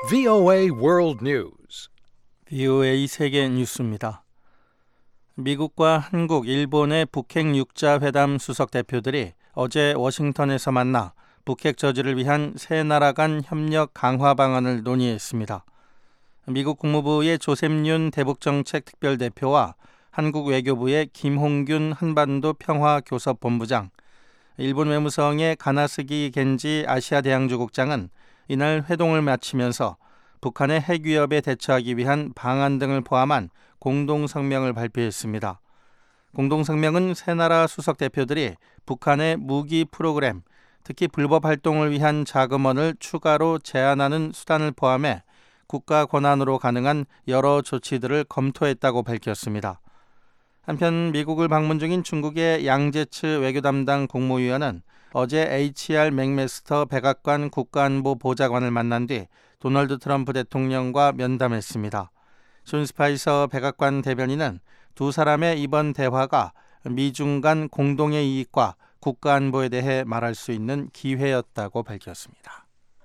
VOA World News. VOA 세계 뉴스입니다. 미국과 한국, 일본의 북핵 육자 회담 수석 대표들이 어제 워싱턴에서 만나 북핵 저지를 위한 세 나라 간 협력 강화 방안을 논의했습니다. 미국 국무부의 조셉윤 대북정책 특별대표와 한국 외교부의 김홍균 한반도 평화교섭본부장, 일본 외무성의 가나스기 겐지 아시아대양주국장은 이날 회동을 마치면서 북한의 핵 위협에 대처하기 위한 방안 등을 포함한 공동성명을 발표했습니다. 공동성명은 세 나라 수석 대표들이 북한의 무기 프로그램, 특히 불법 활동을 위한 자금원을 추가로 제한하는 수단을 포함해 국가 권한으로 가능한 여러 조치들을 검토했다고 밝혔습니다. 한편 미국을 방문 중인 중국의 양제츠 외교 담당 국무위원은 어제 HR 맥메스터 백악관 국가안보 보좌관을 만난 뒤 도널드 트럼프 대통령과 면담했습니다. 존 스파이서 백악관 대변인은 두 사람의 이번 대화가 미중 간 공동의 이익과 국가안보에 대해 말할 수 있는 기회였다고 밝혔습니다.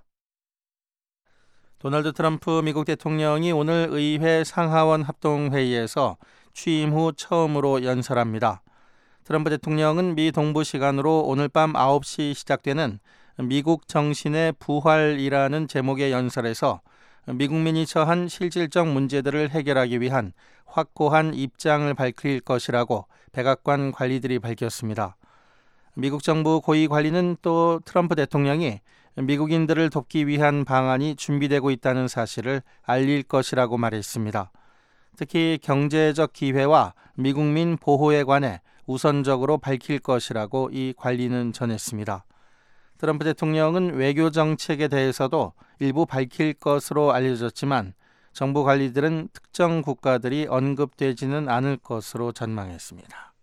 도널드 트럼프 미국 대통령이 오늘 의회 상하원 합동회의에서 취임 후 처음으로 연설합니다. 트럼프 대통령은 미 동부 시간으로 오늘 밤 9시 시작되는 미국 정신의 부활이라는 제목의 연설에서 미국민이 처한 실질적 문제들을 해결하기 위한 확고한 입장을 밝힐 것이라고 백악관 관리들이 밝혔습니다. 미국 정부 고위 관리는 또 트럼프 대통령이 미국인들을 돕기 위한 방안이 준비되고 있다는 사실을 알릴 것이라고 말했습니다. 특히 경제적 기회와 미국민 보호에 관해 우선적으로 밝힐 것이라고 이 관리는 전했습니다. 트럼프 대통령은 외교 정책에 대해서도 일부 밝힐 것으로 알려졌지만 정부 관리들은 특정 국가들이 언급되지는 않을 것으로 전망했습니다.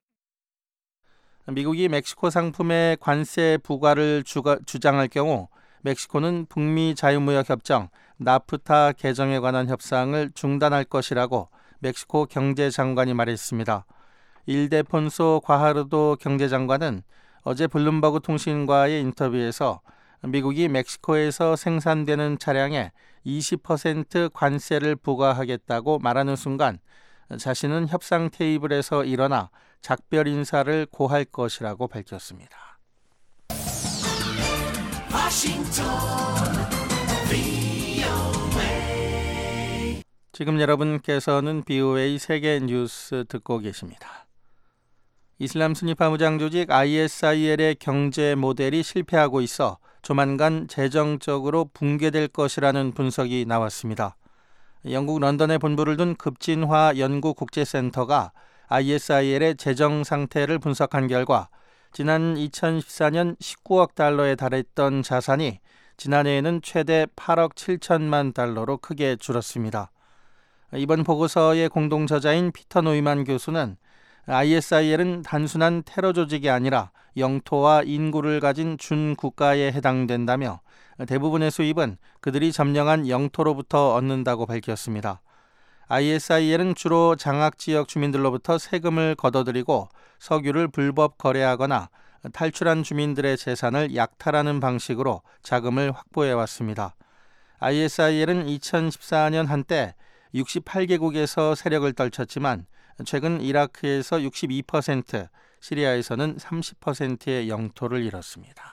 미국이 멕시코 상품의 관세 부과를 주장할 경우 멕시코는 북미 자유무역협정 나프타 개정에 관한 협상을 중단할 것이라고 멕시코 경제장관이 말했습니다. 일데폰소 과하르도 경제장관은 어제 블룸버그 통신과의 인터뷰에서 미국이 멕시코에서 생산되는 차량에 20% 관세를 부과하겠다고 말하는 순간 자신은 협상 테이블에서 일어나 작별 인사를 고할 것이라고 밝혔습니다. 지금 여러분께서는 BOA 세계 뉴스 듣고 계십니다. 이슬람 순위파 무장 조직 ISIL의 경제 모델이 실패하고 있어 조만간 재정적으로 붕괴될 것이라는 분석이 나왔습니다. 영국 런던에 본부를 둔 급진화 연구국제센터가 ISIL의 재정 상태를 분석한 결과 지난 2014년 19억 달러에 달했던 자산이 지난해에는 최대 8억 7천만 달러로 크게 줄었습니다. 이번 보고서의 공동 저자인 피터 노이만 교수는 ISIL은 단순한 테러 조직이 아니라 영토와 인구를 가진 준국가에 해당된다며 대부분의 수입은 그들이 점령한 영토로부터 얻는다고 밝혔습니다. ISIL은 주로 장악지역 주민들로부터 세금을 걷어들이고 석유를 불법 거래하거나 탈출한 주민들의 재산을 약탈하는 방식으로 자금을 확보해왔습니다. ISIL은 2014년 한때 68개국에서 세력을 떨쳤지만 최근 이라크에서 62%, 시리아에서는 30%의 영토를 잃었습니다.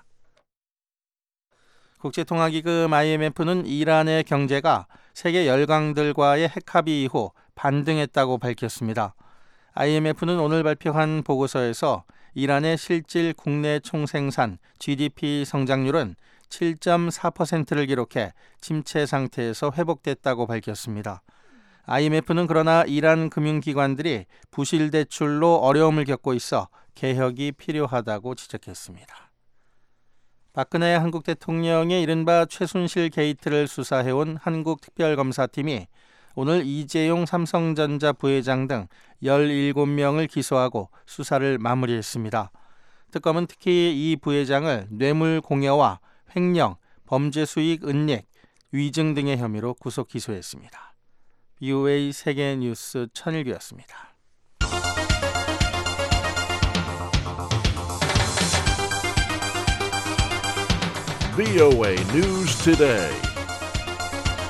국제통화기금 IMF는 이란의 경제가 세계 열강들과의 핵합의 이후 반등했다고 밝혔습니다. IMF는 오늘 발표한 보고서에서 이란의 실질 국내 총생산 GDP 성장률은 7.4%를 기록해 침체 상태에서 회복됐다고 밝혔습니다. IMF는 그러나 이란 금융기관들이 부실 대출로 어려움을 겪고 있어 개혁이 필요하다고 지적했습니다. 박근혜 한국 대통령의 이른바 최순실 게이트를 수사해온 한국특별검사팀이 오늘 이재용 삼성전자 부회장 등 17명을 기소하고 수사를 마무리했습니다. 특검은 특히 이 부회장을 뇌물 공여와 횡령, 범죄 수익 은닉, 위증 등의 혐의로 구속 기소했습니다. BOA 세계뉴스 천일규였습니다. BOA News Today.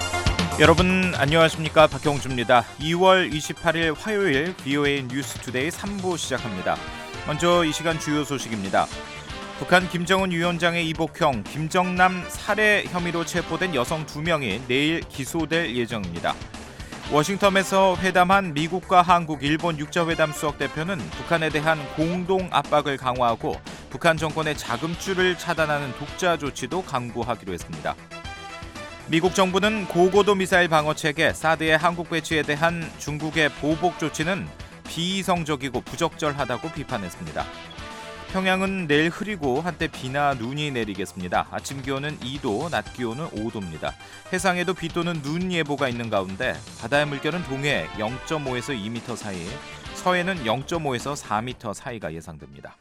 여러분 안녕하십니까, 박형주입니다. 2월 28일 화요일 VOA 뉴스투데이 3부 시작합니다. 먼저 이 시간 주요 소식입니다. 북한 김정은 위원장의 이복형 김정남 살해 혐의로 체포된 여성 2명이 내일 기소될 예정입니다. 워싱턴에서 회담한 미국과 한국, 일본 육자회담 수석 대표는 북한에 대한 공동 압박을 강화하고 북한 정권의 자금줄을 차단하는 독자 조치도 강구하기로 했습니다. 미국 정부는 고고도 미사일 방어체계 사드의 한국 배치에 대한 중국의 보복 조치는 비이성적이고 부적절하다고 비판했습니다. 평양은 내일 흐리고 한때 비나 눈이 내리겠습니다. 아침 기온은 2도, 낮 기온은 5도입니다. 해상에도 비 또는 눈 예보가 있는 가운데 바다의 물결은 동해 0.5에서 2m 사이, 서해는 0.5에서 4m 사이가 예상됩니다.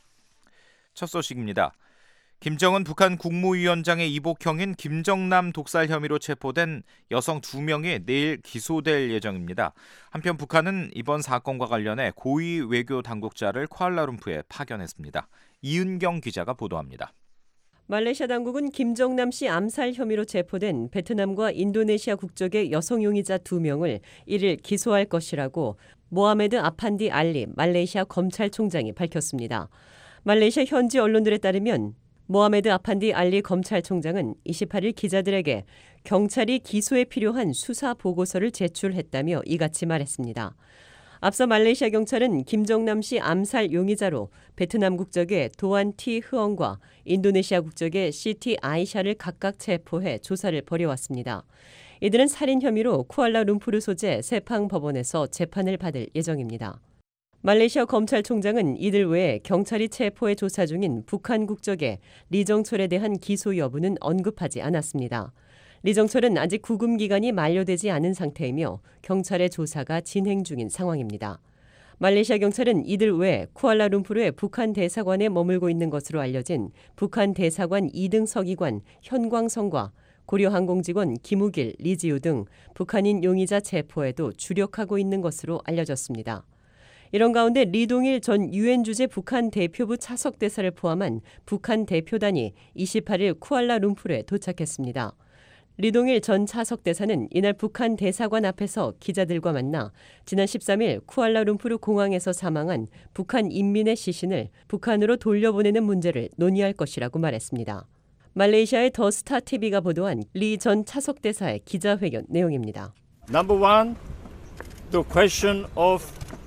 첫 소식입니다. 김정은 북한 국무위원장의 이복형인 김정남 독살 혐의로 체포된 여성 2명이 내일 기소될 예정입니다. 한편 북한은 이번 사건과 관련해 고위 외교 당국자를 쿠알라룸푸르에 파견했습니다. 이은경 기자가 보도합니다. 말레이시아 당국은 김정남 씨 암살 혐의로 체포된 베트남과 인도네시아 국적의 여성 용의자 2명을 이를 기소할 것이라고 모하메드 아판디 알리 말레이시아 검찰총장이 밝혔습니다. 말레이시아 현지 언론들에 따르면 모하메드 아판디 알리 검찰총장은 28일 기자들에게 경찰이 기소에 필요한 수사 보고서를 제출했다며 이같이 말했습니다. 앞서 말레이시아 경찰은 김정남 씨 암살 용의자로 베트남 국적의 도안 티 흐엉과 인도네시아 국적의 시티 아이샤를 각각 체포해 조사를 벌여왔습니다. 이들은 살인 혐의로 쿠알라룸푸르 소재 세팡 법원에서 재판을 받을 예정입니다. 말레이시아 검찰총장은 이들 외에 경찰이 체포해 조사 중인 북한 국적의 리정철에 대한 기소 여부는 언급하지 않았습니다. 리정철은 아직 구금 기간이 만료되지 않은 상태이며 경찰의 조사가 진행 중인 상황입니다. 말레이시아 경찰은 이들 외에 쿠알라룸푸르의 북한 대사관에 머물고 있는 것으로 알려진 북한 대사관 2등 서기관 현광성과 고려항공 직원 김우길, 리지우 등 북한인 용의자 체포에도 주력하고 있는 것으로 알려졌습니다. 이런 가운데 리동일 전 유엔 주재 북한 대표부 차석 대사를 포함한 북한 대표단이 28일 쿠알라룸푸르에 도착했습니다. 리동일 전 차석 대사는 이날 북한 대사관 앞에서 기자들과 만나 지난 13일 쿠알라룸푸르 공항에서 사망한 북한 인민의 시신을 북한으로 돌려보내는 문제를 논의할 것이라고 말했습니다. 말레이시아의 더 스타 TV가 보도한 리 전 차석 대사의 기자회견 내용입니다. Number one, the question of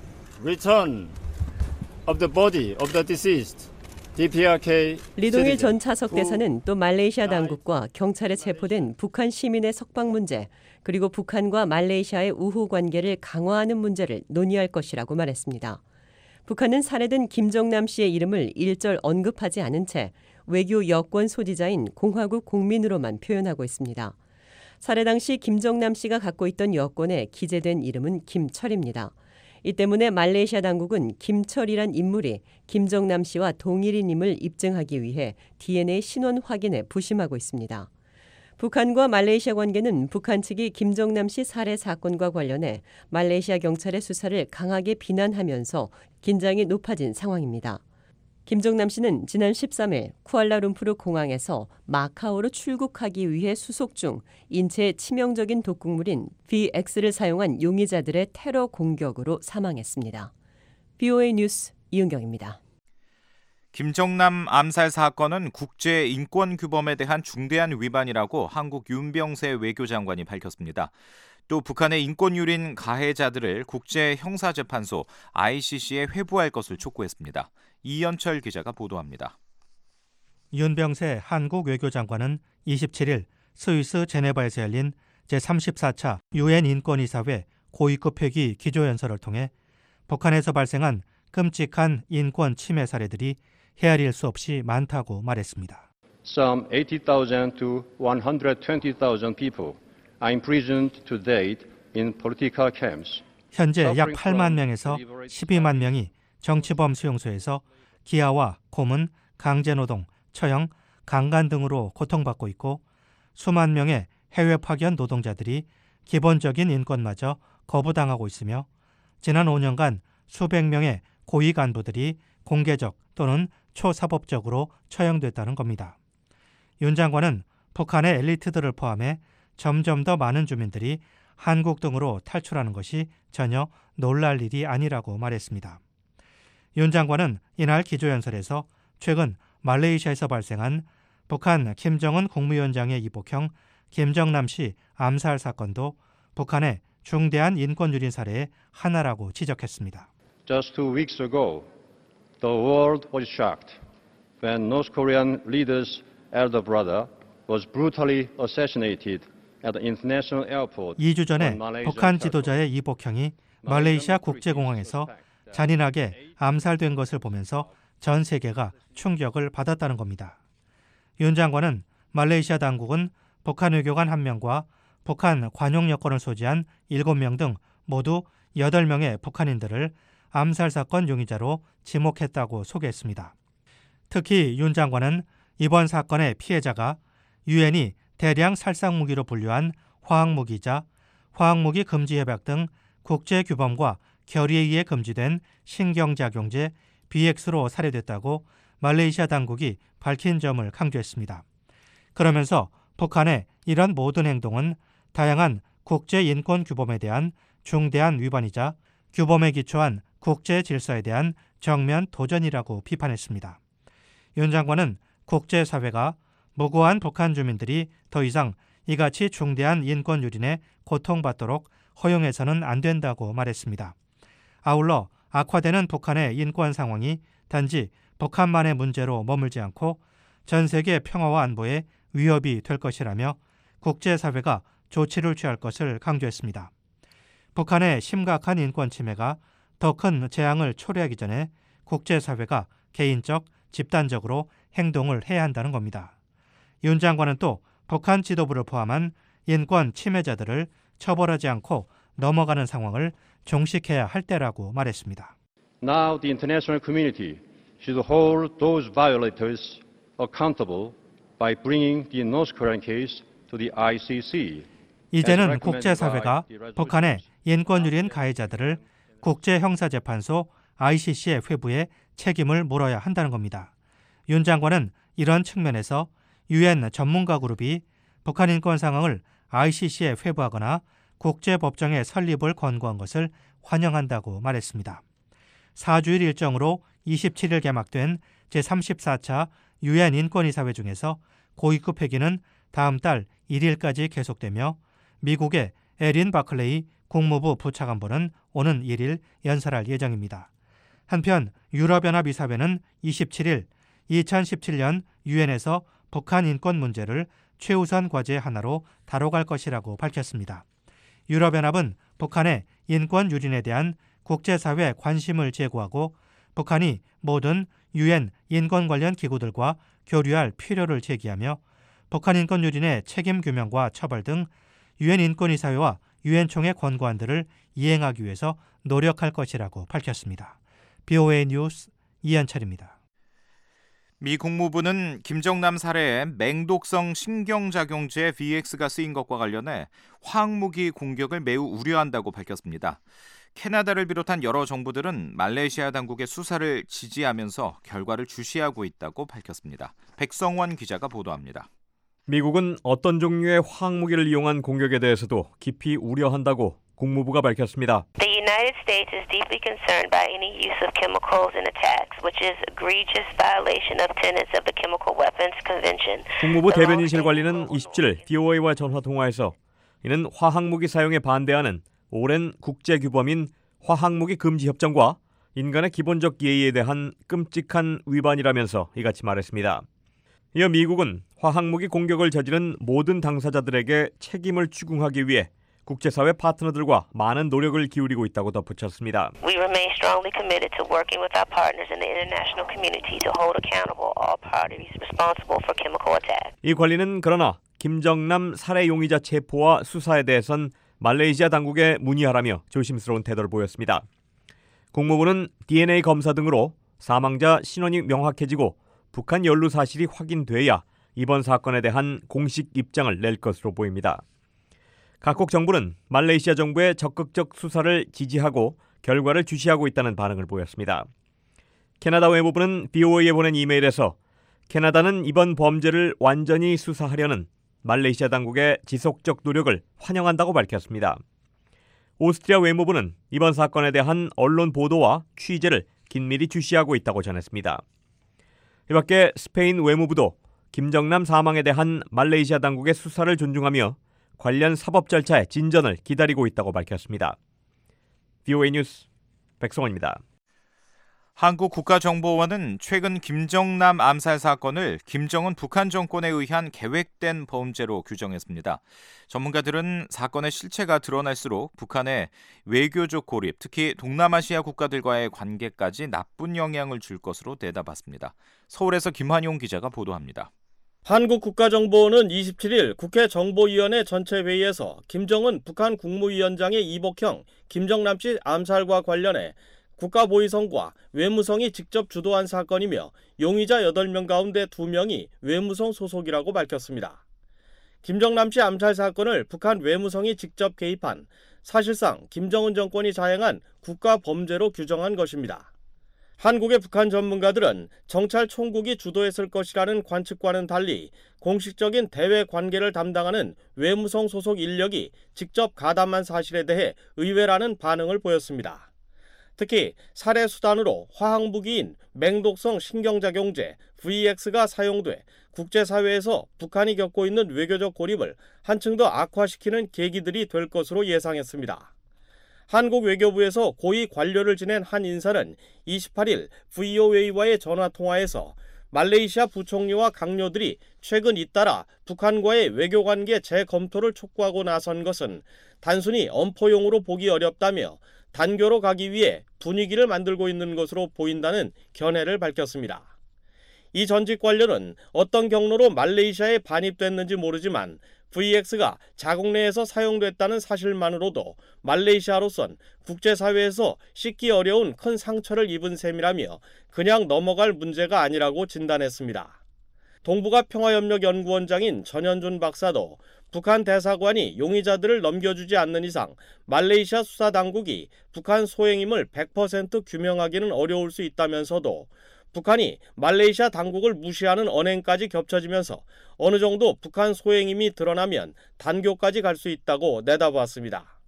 return of the body of the deceased. DPRK 리동일 전 차석 대사는 또 말레이시아 당국과 경찰에 체포된 북한 시민의 석방 문제, 그리고 북한과 말레이시아의 우호 관계를 강화하는 문제를 논의할 것이라고 말했습니다. 북한은 살해된 김정남 씨의 이름을 일절 언급하지 않은 채 외교 여권 소지자인 공화국 공민으로만 표현하고 있습니다. 살해 당시 김정남 씨가 갖고 있던 여권에 기재된 이름은 김철입니다. 이 때문에 말레이시아 당국은 김철이란 인물이 김정남 씨와 동일인임을 입증하기 위해 DNA 신원 확인에 부심하고 있습니다. 북한과 말레이시아 관계는 북한 측이 김정남 씨 살해 사건과 관련해 말레이시아 경찰의 수사를 강하게 비난하면서 긴장이 높아진 상황입니다. 김정남 씨는 지난 13일 쿠알라룸푸르 공항에서 마카오로 출국하기 위해 수속 중 인체에 치명적인 독극물인 VX를 사용한 용의자들의 테러 공격으로 사망했습니다. VOA 뉴스 이은경입니다. 김정남 암살 사건은 국제 인권 규범에 대한 중대한 위반이라고 한국 윤병세 외교장관이 밝혔습니다. 또 북한의 인권유린 가해자들을 국제형사재판소 ICC에 회부할 것을 촉구했습니다. 이연철 기자가 보도합니다. 윤병세 한국 외교장관은 27일 스위스 제네바에서 열린 제34차 유엔 인권이사회 고위급 회기 기조연설을 통해 북한에서 발생한 끔찍한 인권 침해 사례들이 헤아릴 수 없이 많다고 말했습니다. Some 80,000 to 120,000 people are imprisoned to date in political camps. 현재 약 8만 명에서 12만 명이 정치범 수용소에서 기아와 고문, 강제노동, 처형, 강간 등으로 고통받고 있고 수만 명의 해외 파견 노동자들이 기본적인 인권마저 거부당하고 있으며 지난 5년간 수백 명의 고위 간부들이 공개적 또는 초사법적으로 처형됐다는 겁니다. 윤 장관은 북한의 엘리트들을 포함해 점점 더 많은 주민들이 한국 등으로 탈출하는 것이 전혀 놀랄 일이 아니라고 말했습니다. 윤 장관은 이날 기조연설에서 최근 말레이시아에서 발생한 북한 김정은 국무위원장의 이복형 김정남 씨 암살 사건도 북한의 중대한 인권유린 사례의 하나라고 지적했습니다. Just 2 weeks ago, the world was shocked when North Korean leader's elder brother was brutally assassinated at the international airport. 2주 전에 북한 지도자의 이복형이 말레이시아 국제공항에서 잔인하게 암살된 것을 보면서 전 세계가 충격을 받았다는 겁니다. 윤 장관은 말레이시아 당국은 북한 외교관 1명과 북한 관용 여권을 소지한 7명 등 모두 8명의 북한인들을 암살 사건 용의자로 지목했다고 소개했습니다. 특히 윤 장관은 이번 사건의 피해자가 유엔이 대량 살상무기로 분류한 화학무기자 화학무기 금지 협약 등 국제규범과 결의에 의해 금지된 신경작용제 BX로 살해됐다고 말레이시아 당국이 밝힌 점을 강조했습니다. 그러면서 북한의 이런 모든 행동은 다양한 국제인권규범에 대한 중대한 위반이자 규범에 기초한 국제 질서에 대한 정면 도전이라고 비판했습니다. 윤 장관은 국제사회가 무고한 북한 주민들이 더 이상 이같이 중대한 인권 유린에 고통받도록 허용해서는 안 된다고 말했습니다. 아울러 악화되는 북한의 인권 상황이 단지 북한만의 문제로 머물지 않고 전 세계 평화와 안보에 위협이 될 것이라며 국제사회가 조치를 취할 것을 강조했습니다. 북한의 심각한 인권 침해가 더 큰 재앙을 초래하기 전에 국제사회가 개인적, 집단적으로 행동을 해야 한다는 겁니다. 윤 장관은 또 북한 지도부를 포함한 인권 침해자들을 처벌하지 않고 넘어가는 상황을 종식해야 할 때라고 말했습니다. Now the international community should hold those violators accountable by bringing the North Korean case to the ICC. 이제는 국제사회가 북한의 인권유린 가해자들을 국제형사재판소 ICC의 회부에 책임을 물어야 한다는 겁니다. 윤 장관은 이런 측면에서 유엔 전문가 그룹이 북한 인권 상황을 ICC에 회부하거나 국제법정의 설립을 권고한 것을 환영한다고 말했습니다. 4주일 일정으로 27일 개막된 제34차 유엔 인권이사회 중에서 고위급 회기는 다음 달 1일까지 계속되며 미국의 에린 바클레이 국무부 부차관보는 오는 1일 연설할 예정입니다. 한편 유럽연합이사회는 27일 2017년 유엔에서 북한 인권 문제를 최우선 과제 하나로 다뤄갈 것이라고 밝혔습니다. 유럽연합은 북한의 인권 유린에 대한 국제사회 관심을 제고하고 북한이 모든 유엔 인권 관련 기구들과 교류할 필요를 제기하며 북한 인권 유린의 책임 규명과 처벌 등 유엔 인권이사회와 유엔 총회 권고안들을 이행하기 위해서 노력할 것이라고 밝혔습니다. BOA 뉴스 이현철입니다. 미 국무부는 김정남 살해에 맹독성 신경작용제 VX가 쓰인 것과 관련해 화학무기 공격을 매우 우려한다고 밝혔습니다. 캐나다를 비롯한 여러 정부들은 말레이시아 당국의 수사를 지지하면서 결과를 주시하고 있다고 밝혔습니다. 백성원 기자가 보도합니다. 미국은 어떤 종류의 화학무기를 이용한 공격에 대해서도 깊이 우려한다고 국무부가 밝혔습니다. The United States is deeply concerned by any use of chemicals in attacks, which is egregious violation of tenets of the Chemical Weapons Convention. 국무부 대변인실 관리는 27일 DOA와 전화 통화에서 이는 화학무기 사용에 반대하는 오랜 국제규범인 화학무기 금지 협정과 인간의 기본적 예의에 대한 끔찍한 위반이라면서 이같이 말했습니다. 이어 미국은 화학무기 공격을 저지른 모든 당사자들에게 책임을 추궁하기 위해 국제사회 파트너들과 많은 노력을 기울이고 있다고 덧붙였습니다. We remain strongly committed to working with our partners in the international community to hold accountable all parties responsible for chemical attack. 이 관리는 그러나 김정남 살해 용의자 체포와 수사에 대해선 말레이시아 당국에 문의하라며 조심스러운 태도를 보였습니다. 국무부는 DNA 검사 등으로 사망자 신원이 명확해지고 북한 연루 사실이 확인돼야 이번 사건에 대한 공식 입장을 낼 것으로 보입니다. 각국 정부는 말레이시아 정부의 적극적 수사를 지지하고 결과를 주시하고 있다는 반응을 보였습니다. 캐나다 외무부는 BOA에 보낸 이메일에서 캐나다는 이번 범죄를 완전히 수사하려는 말레이시아 당국의 지속적 노력을 환영한다고 밝혔습니다. 오스트리아 외무부는 이번 사건에 대한 언론 보도와 취재를 긴밀히 주시하고 있다고 전했습니다. 이 밖에 스페인 외무부도 김정남 사망에 대한 말레이시아 당국의 수사를 존중하며 관련 사법 절차의 진전을 기다리고 있다고 밝혔습니다. VOA 뉴스 백성원입니다. 한국 국가정보원은 최근 김정남 암살 사건을 김정은 북한 정권에 의한 계획된 범죄로 규정했습니다. 전문가들은 사건의 실체가 드러날수록 북한의 외교적 고립, 특히 동남아시아 국가들과의 관계까지 나쁜 영향을 줄 것으로 내다봤습니다. 서울에서 김환용 기자가 보도합니다. 한국 국가정보원은 27일 국회 정보위원회 전체 회의에서 김정은 북한 국무위원장의 이복형 김정남 씨 암살과 관련해 국가보위성과 외무성이 직접 주도한 사건이며 용의자 8명 가운데 2명이 외무성 소속이라고 밝혔습니다. 김정남 씨 암살 사건을 북한 외무성이 직접 개입한 사실상 김정은 정권이 자행한 국가범죄로 규정한 것입니다. 한국의 북한 전문가들은 정찰 총국이 주도했을 것이라는 관측과는 달리 공식적인 대외 관계를 담당하는 외무성 소속 인력이 직접 가담한 사실에 대해 의외라는 반응을 보였습니다. 특히 살해 수단으로 화학무기인 맹독성 신경작용제 VX가 사용돼 국제사회에서 북한이 겪고 있는 외교적 고립을 한층 더 악화시키는 계기들이 될 것으로 예상했습니다. 한국 외교부에서 고위 관료를 지낸 한 인사는 28일 VOA와의 전화통화에서 말레이시아 부총리와 강요들이 최근 잇따라 북한과의 외교관계 재검토를 촉구하고 나선 것은 단순히 엄포용으로 보기 어렵다며 단교로 가기 위해 분위기를 만들고 있는 것으로 보인다는 견해를 밝혔습니다. 이 전직 관료는 어떤 경로로 말레이시아에 반입됐는지 모르지만 VX가 자국 내에서 사용됐다는 사실만으로도 말레이시아로선 국제사회에서 씻기 어려운 큰 상처를 입은 셈이라며 그냥 넘어갈 문제가 아니라고 진단했습니다. 동북아 평화협력연구원장인 전현준 박사도 북한 대사관이 용의자들을 넘겨주지 않는 이상 말레이시아 수사당국이 북한 소행임을 100% 규명하기는 어려울 수 있다면서도 북한이 말레이시아 당국을 무시하는 언행까지 겹쳐지면서 어느 정도 북한 소행임이 드러나면 단교까지 갈 수 있다고 내다보았습니다.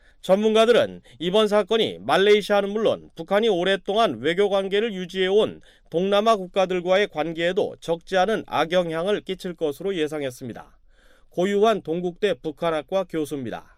전문가들은 이번 사건이 말레이시아는 물론 북한이 오랫동안 외교관계를 유지해온 동남아 국가들과의 관계에도 적지 않은 악영향을 끼칠 것으로 예상했습니다. 고유한 동국대 북한학과 교수입니다.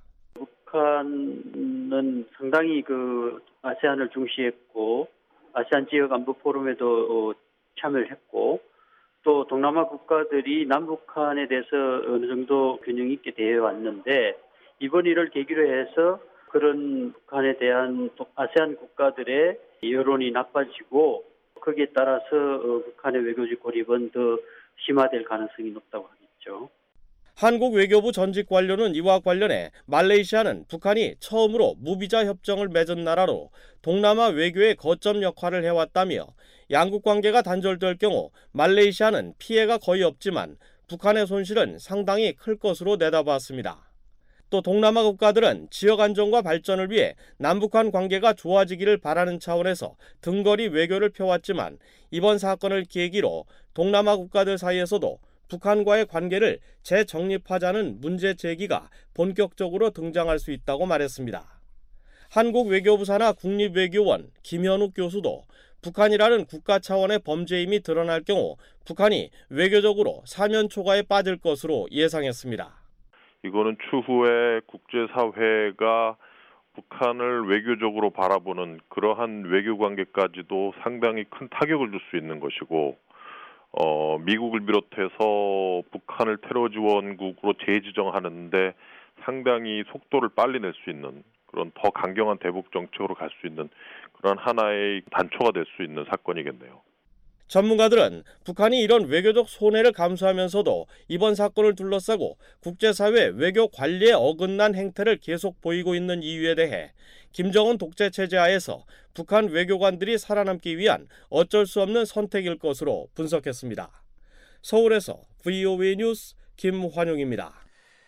북한은 상당히 아세안을 중시했고 아세안 지역 안보 포럼에도 참여를 했고 또 동남아 국가들이 남북한에 대해서 어느 정도 균형 있게 대해 왔는데 이번 일을 계기로 해서 그런 북한에 대한 아세안 국가들의 여론이 나빠지고 거기에 따라서 북한의 외교적 고립은 더 심화될 가능성이 높다고 하겠죠. 한국 외교부 전직 관료는 이와 관련해 말레이시아는 북한이 처음으로 무비자 협정을 맺은 나라로 동남아 외교의 거점 역할을 해왔다며 양국 관계가 단절될 경우 말레이시아는 피해가 거의 없지만 북한의 손실은 상당히 클 것으로 내다봤습니다. 또 동남아 국가들은 지역 안정과 발전을 위해 남북한 관계가 좋아지기를 바라는 차원에서 등거리 외교를 펴왔지만 이번 사건을 계기로 동남아 국가들 사이에서도 북한과의 관계를 재정립하자는 문제 제기가 본격적으로 등장할 수 있다고 말했습니다. 한국 외교부 산하 국립외교원 김현욱 교수도 북한이라는 국가 차원의 범죄임이 드러날 경우 북한이 외교적으로 사면초가에 빠질 것으로 예상했습니다. 이거는 추후에 국제사회가 북한을 외교적으로 바라보는 그러한 외교관계까지도 상당히 큰 타격을 줄 수 있는 것이고 미국을 비롯해서 북한을 테러 지원국으로 재지정하는데 상당히 속도를 빨리 낼 수 있는 그런 더 강경한 대북 정책으로 갈 수 있는 그런 하나의 단초가 될 수 있는 사건이겠네요. 전문가들은 북한이 이런 외교적 손해를 감수하면서도 이번 사건을 둘러싸고 국제사회 외교 관리에 어긋난 행태를 계속 보이고 있는 이유에 대해 김정은 독재 체제 하에서 북한 외교관들이 살아남기 위한 어쩔 수 없는 선택일 것으로 분석했습니다. 서울에서 VOA 뉴스 김환용입니다.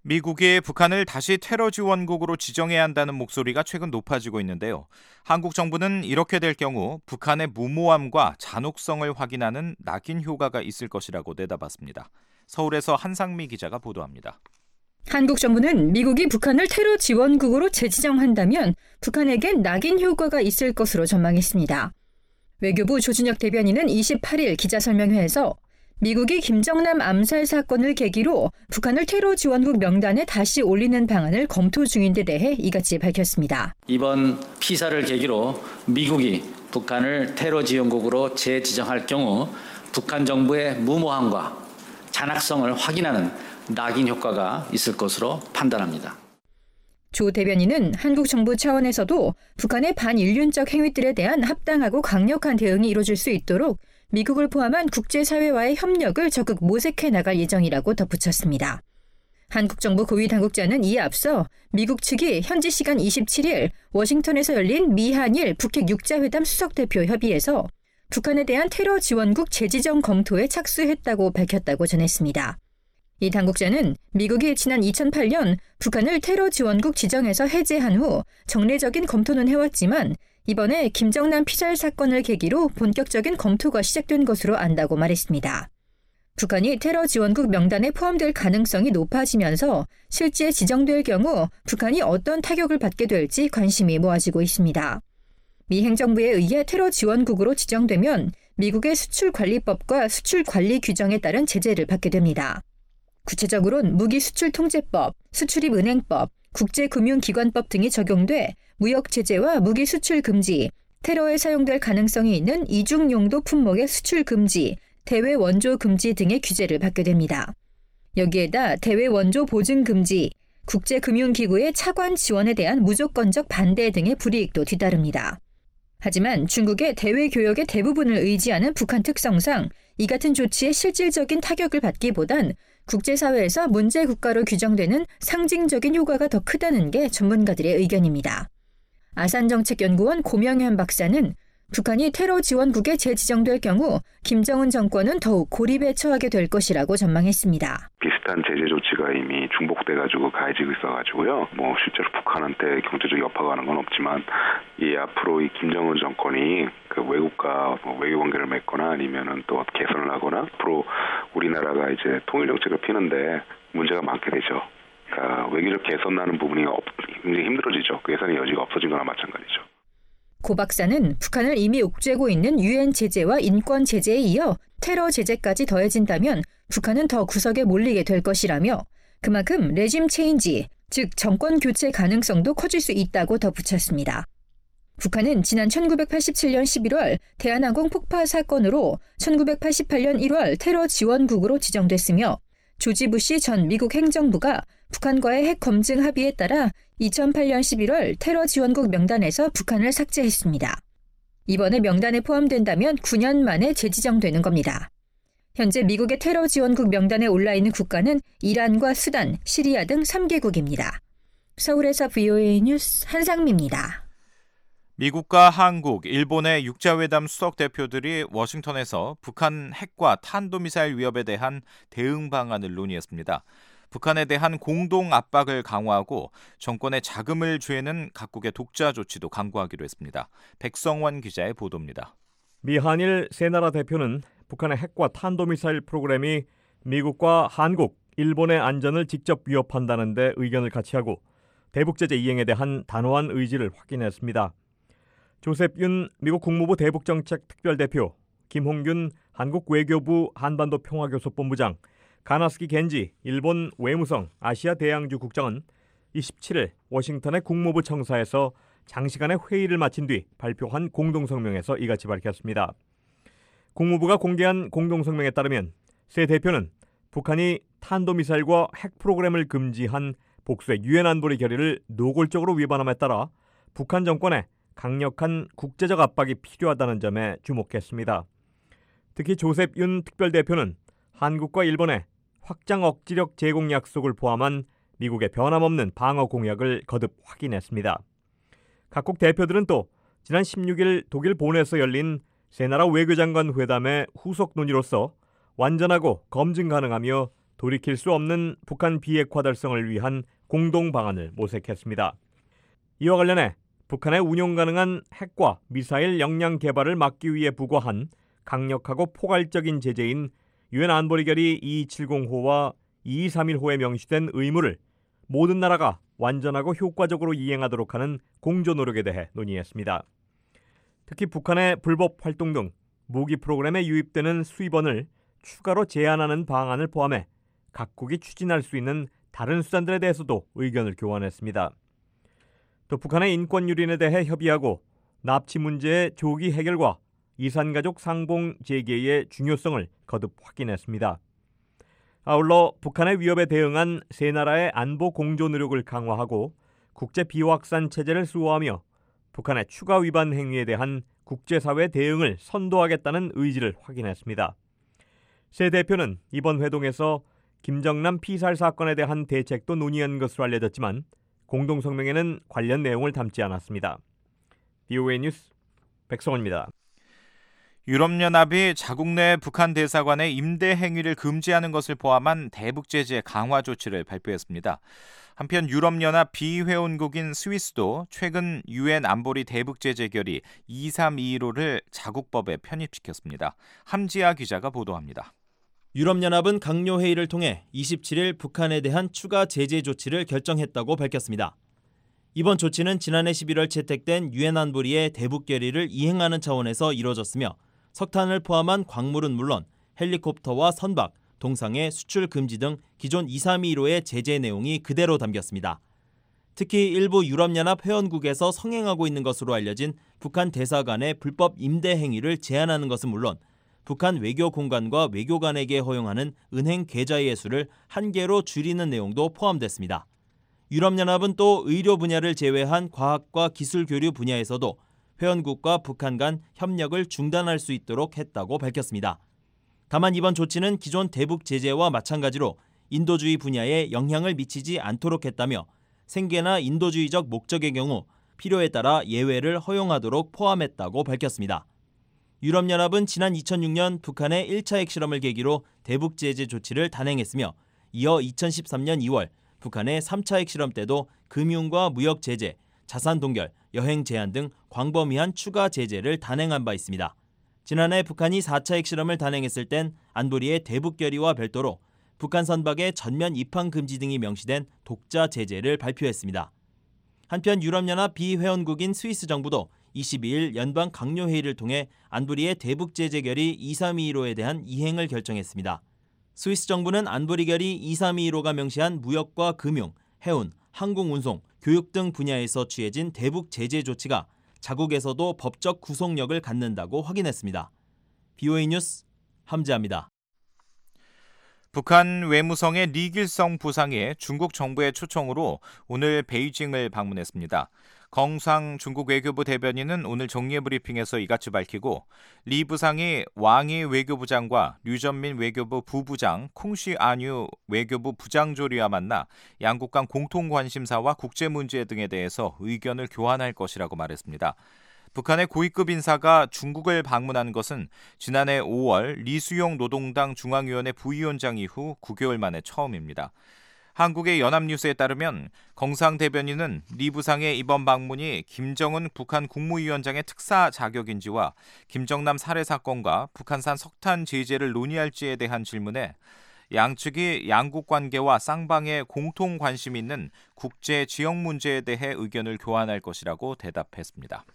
미국이 북한을 다시 테러 지원국으로 지정해야 한다는 목소리가 최근 높아지고 있는데요. 한국 정부는 이렇게 될 경우 북한의 무모함과 잔혹성을 확인하는 낙인 효과가 있을 것이라고 내다봤습니다. 서울에서 한상미 기자가 보도합니다. 한국 정부는 미국이 북한을 테러 지원국으로 재지정한다면 북한에겐 낙인 효과가 있을 것으로 전망했습니다. 외교부 조준혁 대변인은 28일 기자설명회에서 미국이 김정남 암살 사건을 계기로 북한을 테러 지원국 명단에 다시 올리는 방안을 검토 중인 데 대해 이같이 밝혔습니다. 이번 피사를 계기로 미국이 북한을 테러 지원국으로 재지정할 경우 북한 정부의 무모함과 잔악성을 확인하는 낙인 효과가 있을 것으로 판단합니다. 조 대변인은 한국 정부 차원에서도 북한의 반인륜적 행위들에 대한 합당하고 강력한 대응이 이루어질 수 있도록 미국을 포함한 국제사회와의 협력을 적극 모색해 나갈 예정이라고 덧붙였습니다. 한국 정부 고위 당국자는 이에 앞서 미국 측이 현지 시간 27일 워싱턴에서 열린 미한일 북핵 6자회담 수석대표 협의에서 북한에 대한 테러 지원국 재지정 검토에 착수했다고 밝혔다고 전했습니다. 이 당국자는 미국이 지난 2008년 북한을 테러 지원국 지정에서 해제한 후 정례적인 검토는 해왔지만 이번에 김정남 피살 사건을 계기로 본격적인 검토가 시작된 것으로 안다고 말했습니다. 북한이 테러 지원국 명단에 포함될 가능성이 높아지면서 실제 지정될 경우 북한이 어떤 타격을 받게 될지 관심이 모아지고 있습니다. 미 행정부에 의해 테러 지원국으로 지정되면 미국의 수출관리법과 수출관리 규정에 따른 제재를 받게 됩니다. 구체적으로는 무기수출통제법, 수출입은행법, 국제금융기관법 등이 적용돼 무역 제재와 무기 수출 금지, 테러에 사용될 가능성이 있는 이중용도 품목의 수출 금지, 대외 원조 금지 등의 규제를 받게 됩니다. 여기에다 대외 원조 보증 금지, 국제금융기구의 차관 지원에 대한 무조건적 반대 등의 불이익도 뒤따릅니다. 하지만 중국의 대외 교역의 대부분을 의지하는 북한 특성상 이 같은 조치에 실질적인 타격을 받기보단 국제사회에서 문제 국가로 규정되는 상징적인 효과가 더 크다는 게 전문가들의 의견입니다. 아산정책연구원 고명현 박사는 북한이 테러 지원국에 재지정될 경우 김정은 정권은 더욱 고립에 처하게 될 것이라고 전망했습니다. 비슷한 제재 조치가 이미 중복돼가지고 가해지고 있어가지고요. 실제로 북한한테 경제적 여파가 가는 건 없지만 이 앞으로 이 김정은 정권이 그 외국과 외교 관계를 맺거나 아니면은 또 개선을 하거나 앞으로 우리나라가 이제 통일 정책을 피는데 문제가 많게 되죠. 그러니까 외교적 개선하는 부분이 굉장히 힘들어지죠. 그 개선의 여지가 없어진 거나 마찬가지죠. 고 박사는 북한을 이미 옥죄고 있는 유엔 제재와 인권 제재에 이어 테러 제재까지 더해진다면 북한은 더 구석에 몰리게 될 것이라며 그만큼 레짐 체인지, 즉 정권 교체 가능성도 커질 수 있다고 덧붙였습니다. 북한은 지난 1987년 11월 대한항공 폭파 사건으로 1988년 1월 테러 지원국으로 지정됐으며 조지 부시 전 미국 행정부가 북한과의 핵 검증 합의에 따라 2008년 11월 테러 지원국 명단에서 북한을 삭제했습니다. 이번에 명단에 포함된다면 9년 만에 재지정되는 겁니다. 현재 미국의 테러 지원국 명단에 올라있는 국가는 이란과 수단, 시리아 등 3개국입니다. 서울에서 VOA 뉴스 한상미입니다. 미국과 한국, 일본의 6자회담 수석 대표들이 워싱턴에서 북한 핵과 탄도미사일 위협에 대한 대응 방안을 논의했습니다. 북한에 대한 공동 압박을 강화하고 정권의 자금을 죄는 각국의 독자 조치도 강구하기로 했습니다. 백성원 기자의 보도입니다. 미 한일 세 나라 대표는 북한의 핵과 탄도미사일 프로그램이 미국과 한국, 일본의 안전을 직접 위협한다는 데 의견을 같이 하고 대북제재 이행에 대한 단호한 의지를 확인했습니다. 조셉 윤 미국 국무부 대북정책 특별대표, 김홍균 한국 외교부 한반도 평화교섭본부장, 가나스키 겐지 일본 외무성 아시아 대양주 국장은 27일 워싱턴의 국무부 청사에서 장시간의 회의를 마친 뒤 발표한 공동성명에서 이같이 밝혔습니다. 국무부가 공개한 공동성명에 따르면 세 대표는 북한이 탄도미사일과 핵 프로그램을 금지한 복수의 유엔 안보리 결의를 노골적으로 위반함에 따라 북한 정권에 강력한 국제적 압박이 필요하다는 점에 주목했습니다. 특히 조셉 윤 특별대표는 한국과 일본의 확장 억지력 제공 약속을 포함한 미국의 변함없는 방어 공약을 거듭 확인했습니다. 각국 대표들은 또 지난 16일 독일 본에서 열린 세 나라 외교장관 회담의 후속 논의로서 완전하고 검증 가능하며 돌이킬 수 없는 북한 비핵화 달성을 위한 공동 방안을 모색했습니다. 이와 관련해 북한의 운용 가능한 핵과 미사일 역량 개발을 막기 위해 부과한 강력하고 포괄적인 제재인 유엔 안보리 결의 2270호와 2231호에 명시된 의무를 모든 나라가 완전하고 효과적으로 이행하도록 하는 공조 노력에 대해 논의했습니다. 특히 북한의 불법 활동 등 무기 프로그램에 유입되는 수입원을 추가로 제한하는 방안을 포함해 각국이 추진할 수 있는 다른 수단들에 대해서도 의견을 교환했습니다. 또 북한의 인권 유린에 대해 협의하고 납치 문제의 조기 해결과 이산가족 상봉 재개의 중요성을 거듭 확인했습니다. 아울러 북한의 위협에 대응한 세 나라의 안보 공조 노력을 강화하고 국제 비확산 체제를 수호하며 북한의 추가 위반 행위에 대한 국제사회 대응을 선도하겠다는 의지를 확인했습니다. 세 대표는 이번 회동에서 김정남 피살 사건에 대한 대책도 논의한 것으로 알려졌지만 공동성명에는 관련 내용을 담지 않았습니다. VOA 뉴스 백성원입니다. 유럽연합이 자국 내 북한 대사관의 임대 행위를 금지하는 것을 포함한 대북 제재 강화 조치를 발표했습니다. 한편 유럽연합 비회원국인 스위스도 최근 유엔 안보리 대북 제재 결의 2321호를 자국법에 편입시켰습니다. 함지아 기자가 보도합니다. 유럽연합은 강요회의를 통해 27일 북한에 대한 추가 제재 조치를 결정했다고 밝혔습니다. 이번 조치는 지난해 11월 채택된 유엔 안보리의 대북 결의를 이행하는 차원에서 이뤄졌으며 석탄을 포함한 광물은 물론 헬리콥터와 선박, 동상의 수출 금지 등 기존 2321호의 제재 내용이 그대로 담겼습니다. 특히 일부 유럽연합 회원국에서 성행하고 있는 것으로 알려진 북한 대사관의 불법 임대 행위를 제한하는 것은 물론 북한 외교 공간과 외교관에게 허용하는 은행 계좌의 수를 1개로 줄이는 내용도 포함됐습니다. 유럽연합은 또 의료 분야를 제외한 과학과 기술 교류 분야에서도 회원국과 북한 간 협력을 중단할 수 있도록 했다고 밝혔습니다. 다만 이번 조치는 기존 대북 제재와 마찬가지로 인도주의 분야에 영향을 미치지 않도록 했다며 생계나 인도주의적 목적의 경우 필요에 따라 예외를 허용하도록 포함했다고 밝혔습니다. 유럽연합은 지난 2006년 북한의 1차 핵실험을 계기로 대북 제재 조치를 단행했으며 이어 2013년 2월 북한의 3차 핵실험 때도 금융과 무역 제재, 자산 동결, 여행 제한 등 광범위한 추가 제재를 단행한 바 있습니다. 지난해 북한이 4차 핵실험을 단행했을 땐 안보리의 대북 결의와 별도로 북한 선박의 전면 입항 금지 등이 명시된 독자 제재를 발표했습니다. 한편 유럽연합 비회원국인 스위스 정부도 22일 연방 강요회의를 통해 안보리의 대북 제재 결의 2321호에 대한 이행을 결정했습니다. 스위스 정부는 안보리 결의 2321호가 명시한 무역과 금융, 해운, 항공운송, 교육 등 분야에서 취해진 대북 제재 조치가 자국에서도 법적 구속력을 갖는다고 확인했습니다. BOA 뉴스 함지아입니다. 북한 외무성의 리길성 부상이 중국 정부의 초청으로 오늘 베이징을 방문했습니다. 경상 중국 외교부 대변인은 오늘 정례 브리핑에서 이같이 밝히고 리 부상이 왕이 외교부장과 류전민 외교부 부부장, 콩시 안유 외교부 부장조리와 만나 양국 간 공통 관심사와 국제 문제 등에 대해서 의견을 교환할 것이라고 말했습니다. 북한의 고위급 인사가 중국을 방문한 것은 지난해 5월 리수용 노동당 중앙위원회 부위원장 이후 9개월 만에 처음입니다. 한국의 연합뉴스에 따르면 경상 대변인은 리 부상의 이번 방문이 김정은 북한 국무위원장의 특사 자격인지와 김정남 살해 사건과 북한산 석탄 제재를 논의할지에 대한 질문에 양측이 양국 관계와 쌍방의 공통 관심이 있는 국제 지역 문제에 대해 의견을 교환할 것이라고 대답했습니다.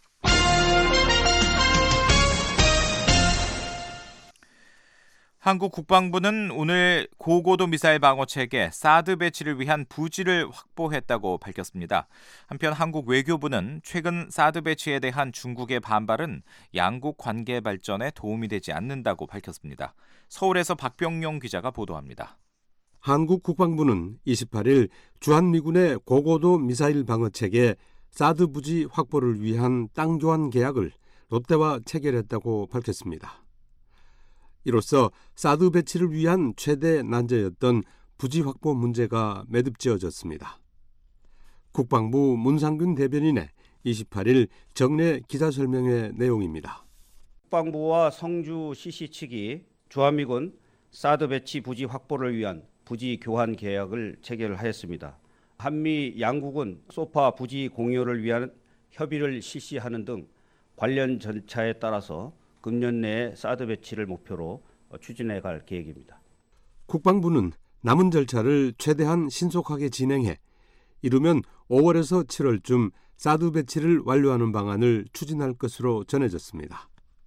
한국 국방부는 오늘 고고도 미사일 방어 체계 사드 배치를 위한 부지를 확보했다고 밝혔습니다. 한편 한국 외교부는 최근 사드 배치에 대한 중국의 반발은 양국 관계 발전에 도움이 되지 않는다고 밝혔습니다. 서울에서 박병용 기자가 보도합니다. 한국 국방부는 28일 주한미군의 고고도 미사일 방어 체계 사드 부지 확보를 위한 땅 교환 계약을 롯데와 체결했다고 밝혔습니다. 이로써 사드 배치를 위한 최대 난제였던 부지 확보 문제가 매듭지어졌습니다. 국방부 문상균 대변인의 28일 정례 기자 설명의 내용입니다. 국방부와 성주 CC 측이 주한미군 사드 배치 부지 확보를 위한 부지 교환 계약을 체결하였습니다. 한미 양국은 소파 부지 공유를 위한 협의를 실시하는 등 관련 절차에 따라서 금년 내에 사드 배치를 목표로 추진해 갈 계획입니다. 국방부는 남은 절차를 최대한 신속하게 진행해 이르면 5월에서 7월쯤 사드 배치를 완료하는 방안을 추진할 것으로 전해졌습니다.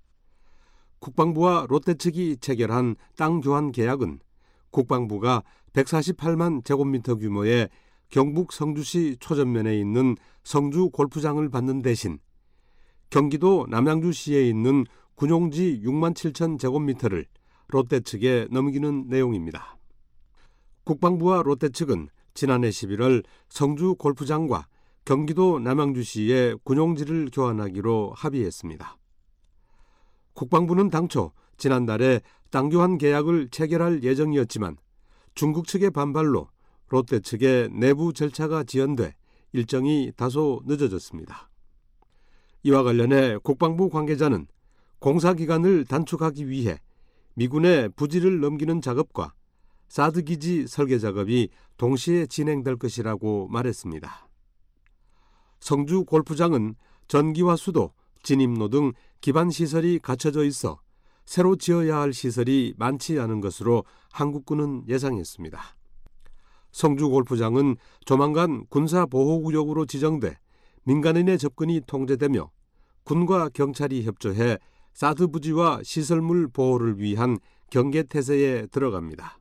국방부와 롯데 측이 체결한 땅 교환 계약은 국방부가 148만 제곱미터 규모의 경북 성주시 초전면에 있는 성주 골프장을 받는 대신 경기도 남양주시에 있는 군용지 6만 7천 제곱미터를 롯데 측에 넘기는 내용입니다. 국방부와 롯데 측은 지난해 11월 성주 골프장과 경기도 남양주시의 군용지를 교환하기로 합의했습니다. 국방부는 당초 지난달에 땅 교환 계약을 체결할 예정이었지만 중국 측의 반발로 롯데 측의 내부 절차가 지연돼 일정이 다소 늦어졌습니다. 이와 관련해 국방부 관계자는 공사 기간을 단축하기 위해 미군의 부지를 넘기는 작업과 사드 기지 설계 작업이 동시에 진행될 것이라고 말했습니다. 성주 골프장은 전기와 수도, 진입로 등 기반 시설이 갖춰져 있어 새로 지어야 할 시설이 많지 않은 것으로 한국군은 예상했습니다. 성주 골프장은 조만간 군사보호구역으로 지정돼 민간인의 접근이 통제되며 군과 경찰이 협조해 사드 부지와 시설물 보호를 위한 경계태세에 들어갑니다.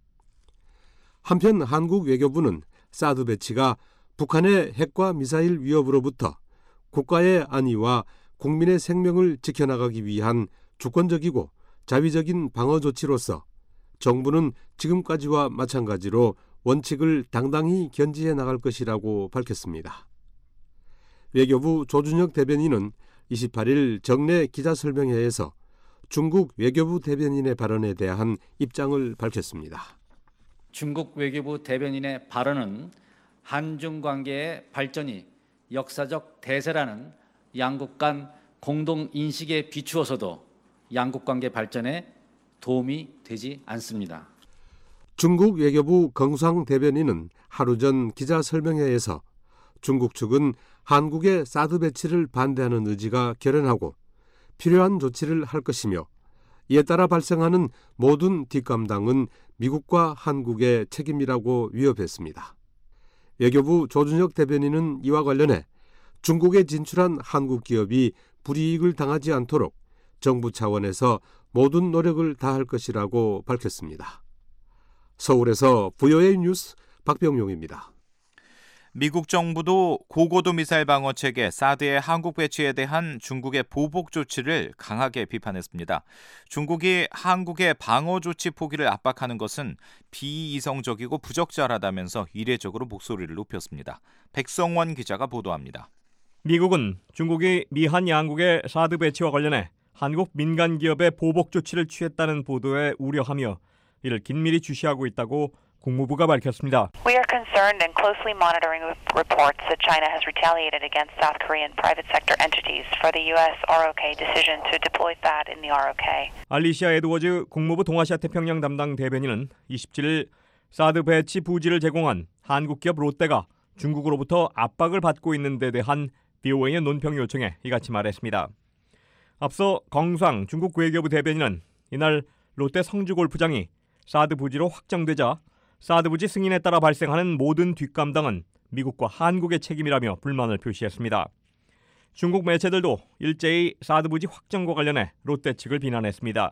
한편 한국 외교부는 사드 배치가 북한의 핵과 미사일 위협으로부터 국가의 안위와 국민의 생명을 지켜나가기 위한 주권적이고 자위적인 방어 조치로서 정부는 지금까지와 마찬가지로 원칙을 당당히 견지해 나갈 것이라고 밝혔습니다. 외교부 조준혁 대변인은 28일 정례 기자설명회에서 중국 외교부 대변인의 발언에 대한 입장을 밝혔습니다. 중국 외교부 대변인의 발언은 한중 관계의 발전이 역사적 대세라는 양국 간 공동 인식에 비추어서도 양국 관계 발전에 도움이 되지 않습니다. 중국 외교부 경상 대변인은 하루 전 기자설명회에서 중국 측은 한국의 사드 배치를 반대하는 의지가 결연하고 필요한 조치를 할 것이며 이에 따라 발생하는 모든 뒷감당은 미국과 한국의 책임이라고 위협했습니다. 외교부 조준혁 대변인은 이와 관련해 중국에 진출한 한국 기업이 불이익을 당하지 않도록 정부 차원에서 모든 노력을 다할 것이라고 밝혔습니다. 서울에서 VOA 뉴스 박병용입니다. 미국 정부도 고고도 미사일 방어 체계 사드의 한국 배치에 대한 중국의 보복 조치를 강하게 비판했습니다. 중국이 한국의 방어 조치 포기를 압박하는 것은 비이성적이고 부적절하다면서 이례적으로 목소리를 높였습니다. 백성원 기자가 보도합니다. 미국은 중국이 미한 양국의 사드 배치와 관련해 한국 민간 기업의 보복 조치를 취했다는 보도에 우려하며 이를 긴밀히 주시하고 있다고 국무부가 밝혔습니다. We are concerned and closely monitoring reports that China has retaliated against South Korean private sector entities for the U.S. ROK decision to deploy THAAD in the ROK. 알리시아 에드워즈 국무부 동아시아 태평양 담당 대변인은 27일 사드 배치 부지를 제공한 한국 기업 롯데가 중국으로부터 압박을 받고 있는 데 대한 VOA의 논평 요청에 이같이 말했습니다. 앞서 경상 중국 외교부 대변인은 이날 롯데 성주 골프장이 사드 부지로 확정되자 사드 부지 승인에 따라 발생하는 모든 뒷감당은 미국과 한국의 책임이라며 불만을 표시했습니다. 중국 매체들도 일제히 사드 부지 확정과 관련해 롯데 측을 비난했습니다.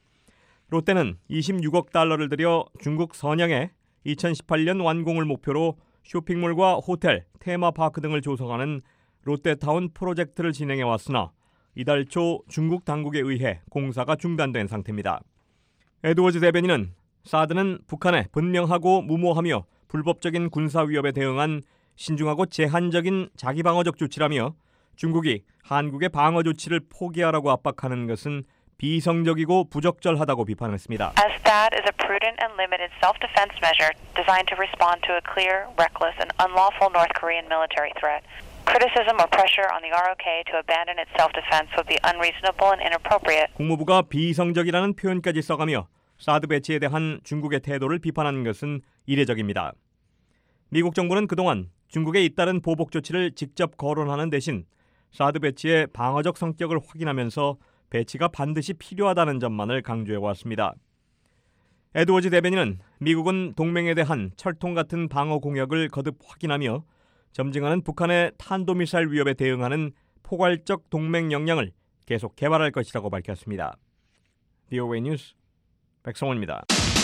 롯데는 26억 달러를 들여 중국 선양에 2018년 완공을 목표로 쇼핑몰과 호텔, 테마파크 등을 조성하는 롯데타운 프로젝트를 진행해 왔으나 이달 초 중국 당국에 의해 공사가 중단된 상태입니다. 에드워즈 대변인은 사드는 북한의 분명하고 무모하며 불법적인 군사 위협에 대응한 신중하고 제한적인 자기방어적 조치라며 중국이 한국의 방어 조치를 포기하라고 압박하는 것은 비이성적이고 부적절하다고 비판했습니다. As THAAD is a prudent and limited self-defense measure designed to respond to a clear, reckless, and unlawful North Korean military threat. Criticism or pressure on the ROK to abandon its self-defense would be unreasonable and inappropriate. 국무부가 비이성적이라는 표현까지 써가며 사드 배치에 대한 중국의 태도를 비판한 것은 이례적입니다. 미국 정부는 그동안 중국의 잇따른 보복 조치를 직접 거론하는 대신 사드 배치의 방어적 성격을 확인하면서 배치가 반드시 필요하다는 점만을 강조해 왔습니다. 에드워즈 대변인은 미국은 동맹에 대한 철통 같은 방어 공약을 거듭 확인하며 점증하는 북한의 탄도미사일 위협에 대응하는 포괄적 동맹 역량을 계속 개발할 것이라고 밝혔습니다. VOA 뉴스 백성원입니다.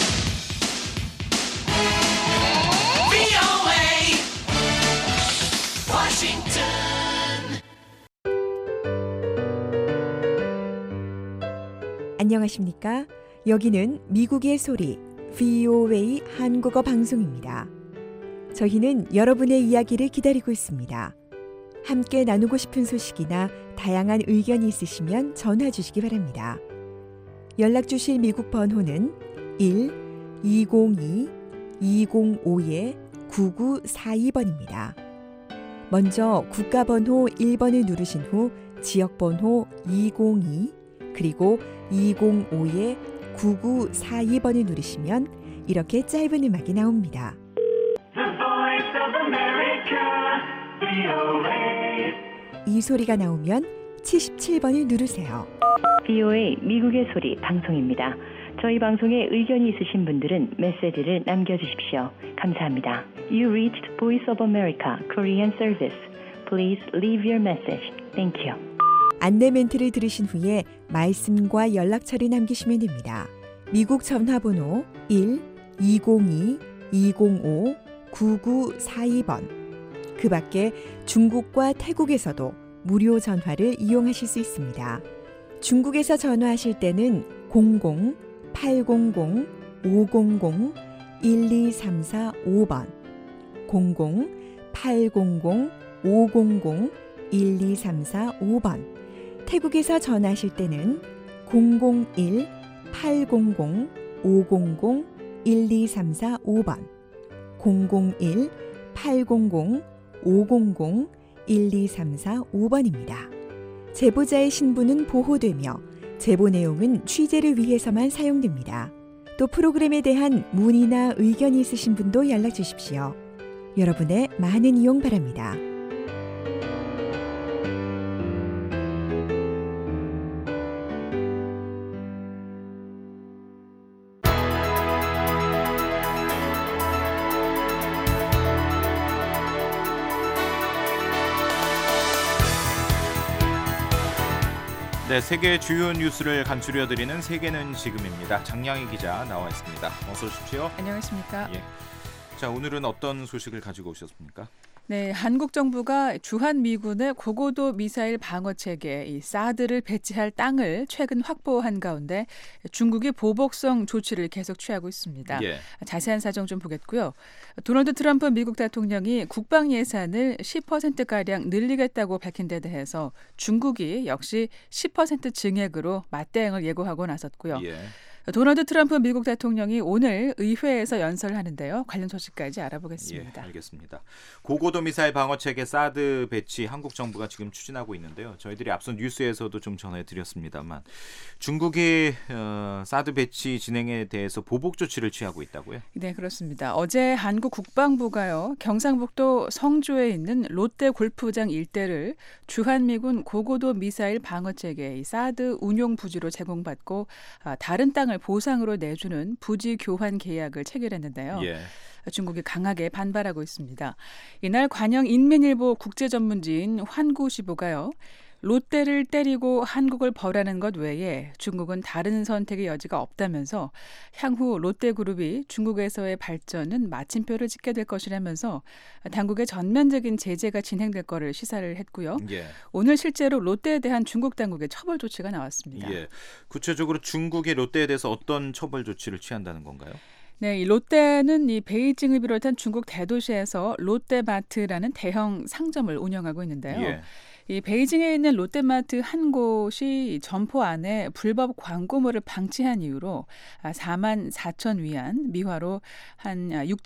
안녕하십니까? 여기는 미국의 소리 VOA 한국어 방송입니다. 저희는 여러분의 이야기를 기다리고 있습니다. 함께 나누고 싶은 소식이나 다양한 의견이 있으시면 전화 주시기 바랍니다. 연락 주실 미국 번호는 1-202-205-9942번입니다. 먼저 국가번호 1번을 누르신 후 지역번호 202 그리고 205-9942번을 누르시면 이렇게 짧은 음악이 나옵니다. 이 소리가 나오면 77번을 누르세요. VOA 미국의 소리 방송입니다. 저희 방송에 의견이 있으신 분들은 메시지를 남겨주십시오. 감사합니다. You reached Voice of America Korean Service. Please leave your message. Thank you. 안내 멘트를 들으신 후에 말씀과 연락처를 남기시면 됩니다. 미국 전화번호 1-202-205-9942번. 그 밖에 중국과 태국에서도 무료 전화를 이용하실 수 있습니다. 중국에서 전화하실 때는 00-800-500-12345번 00-800-500-12345번 태국에서 전화하실 때는 001-800-500-12345번 001-800-500-12345번입니다. 제보자의 신분은 보호되며 제보 내용은 취재를 위해서만 사용됩니다. 또 프로그램에 대한 문의나 의견이 있으신 분도 연락 주십시오. 여러분의 많은 이용 바랍니다. 네, 세계 주요 뉴스를 간추려드리는 세계는 지금입니다. 장량희 기자 나와 있습니다. 어서 오십시오. 안녕하십니까. 예. 자, 오늘은 어떤 소식을 가지고 오셨습니까? 네, 한국 정부가 주한미군의 고고도 미사일 방어 체계 이 사드를 배치할 땅을 최근 확보한 가운데 중국이 보복성 조치를 계속 취하고 있습니다. 예. 자세한 사정 좀 보겠고요. 도널드 트럼프 미국 대통령이 국방 예산을 10%가량 늘리겠다고 밝힌 데 대해서 중국이 역시 10% 증액으로 맞대응을 예고하고 나섰고요. 예. 도널드 트럼프 미국 대통령이 오늘 의회에서 연설하는데요. 관련 소식까지 알아보겠습니다. 예, 알겠습니다. 고고도 미사일 방어체계 사드 배치 한국 정부가 지금 추진하고 있는데요. 저희들이 앞선 뉴스에서도 좀 전해드렸습니다만 중국이 사드 배치 진행에 대해서 보복 조치를 취하고 있다고요? 네, 그렇습니다. 어제 한국 국방부가요. 경상북도 성주에 있는 롯데 골프장 일대를 주한미군 고고도 미사일 방어체계 사드 운용 부지로 제공받고 다른 땅을 보상으로 내주는 부지 교환 계약을 체결했는데요. 예. 중국이 강하게 반발하고 있습니다. 이날 관영 인민일보 국제전문지인 환구시보가요. 롯데를 때리고 한국을 벌하는 것 외에 중국은 다른 선택의 여지가 없다면서 향후 롯데그룹이 중국에서의 발전은 마침표를 찍게 될 것이라면서 당국의 전면적인 제재가 진행될 것을 시사를 했고요. 예. 오늘 실제로 롯데에 대한 중국 당국의 처벌 조치가 나왔습니다. 예. 구체적으로 중국이 롯데에 대해서 어떤 처벌 조치를 취한다는 건가요? 네, 이 롯데는 이 베이징을 비롯한 중국 대도시에서 롯데마트라는 대형 상점을 운영하고 있는데요. 예. 이 베이징에 있는 롯데마트 한 곳이 점포 안에 불법 광고물을 방치한 이유로 4만 4천 위안, 미화로 한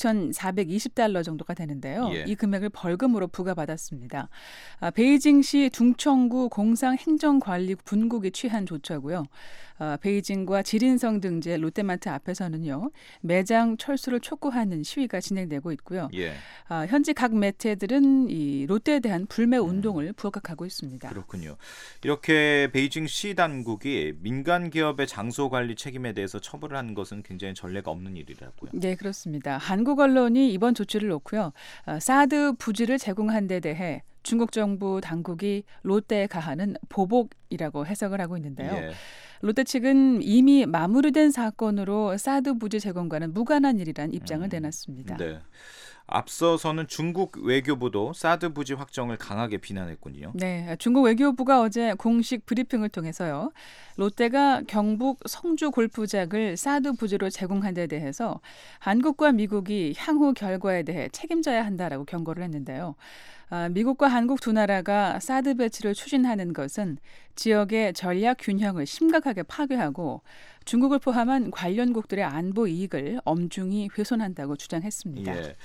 6,420달러 정도가 되는데요. 예. 이 금액을 벌금으로 부과받았습니다. 베이징시 둥청구 공상행정관리 분국이 취한 조처고요. 베이징과 지린성 등지의 롯데마트 앞에서는요. 매장 철수를 촉구하는 시위가 진행되고 있고요. 예. 현지 각 매체들은 이 롯데에 대한 불매 운동을 부각하고 있습니다. 그렇군요. 이렇게 베이징 시 당국이 민간 기업의 장소 관리 책임에 대해서 처벌을 한 것은 굉장히 전례가 없는 일이라고요. 네, 그렇습니다. 한국 언론이 이번 조치를 놓고요. 사드 부지를 제공한 데 대해 중국 정부 당국이 롯데에 가하는 보복이라고 해석을 하고 있는데요. 예. 롯데 측은 이미 마무리된 사건으로 사드 부지 제공과는 무관한 일이란 입장을 내놨습니다. 네. 앞서서는 중국 외교부도 사드 부지 확정을 강하게 비난했군요. 네, 중국 외교부가 어제 공식 브리핑을 통해서요. 롯데가 경북 성주 골프장을 사드 부지로 제공한 데 대해서 한국과 미국이 향후 결과에 대해 책임져야 한다라고 경고를 했는데요. 미국과 한국 두 나라가 사드 배치를 추진하는 것은 지역의 전략 균형을 심각하게 파괴하고 중국을 포함한 관련국들의 안보 이익을 엄중히 훼손한다고 주장했습니다. 예.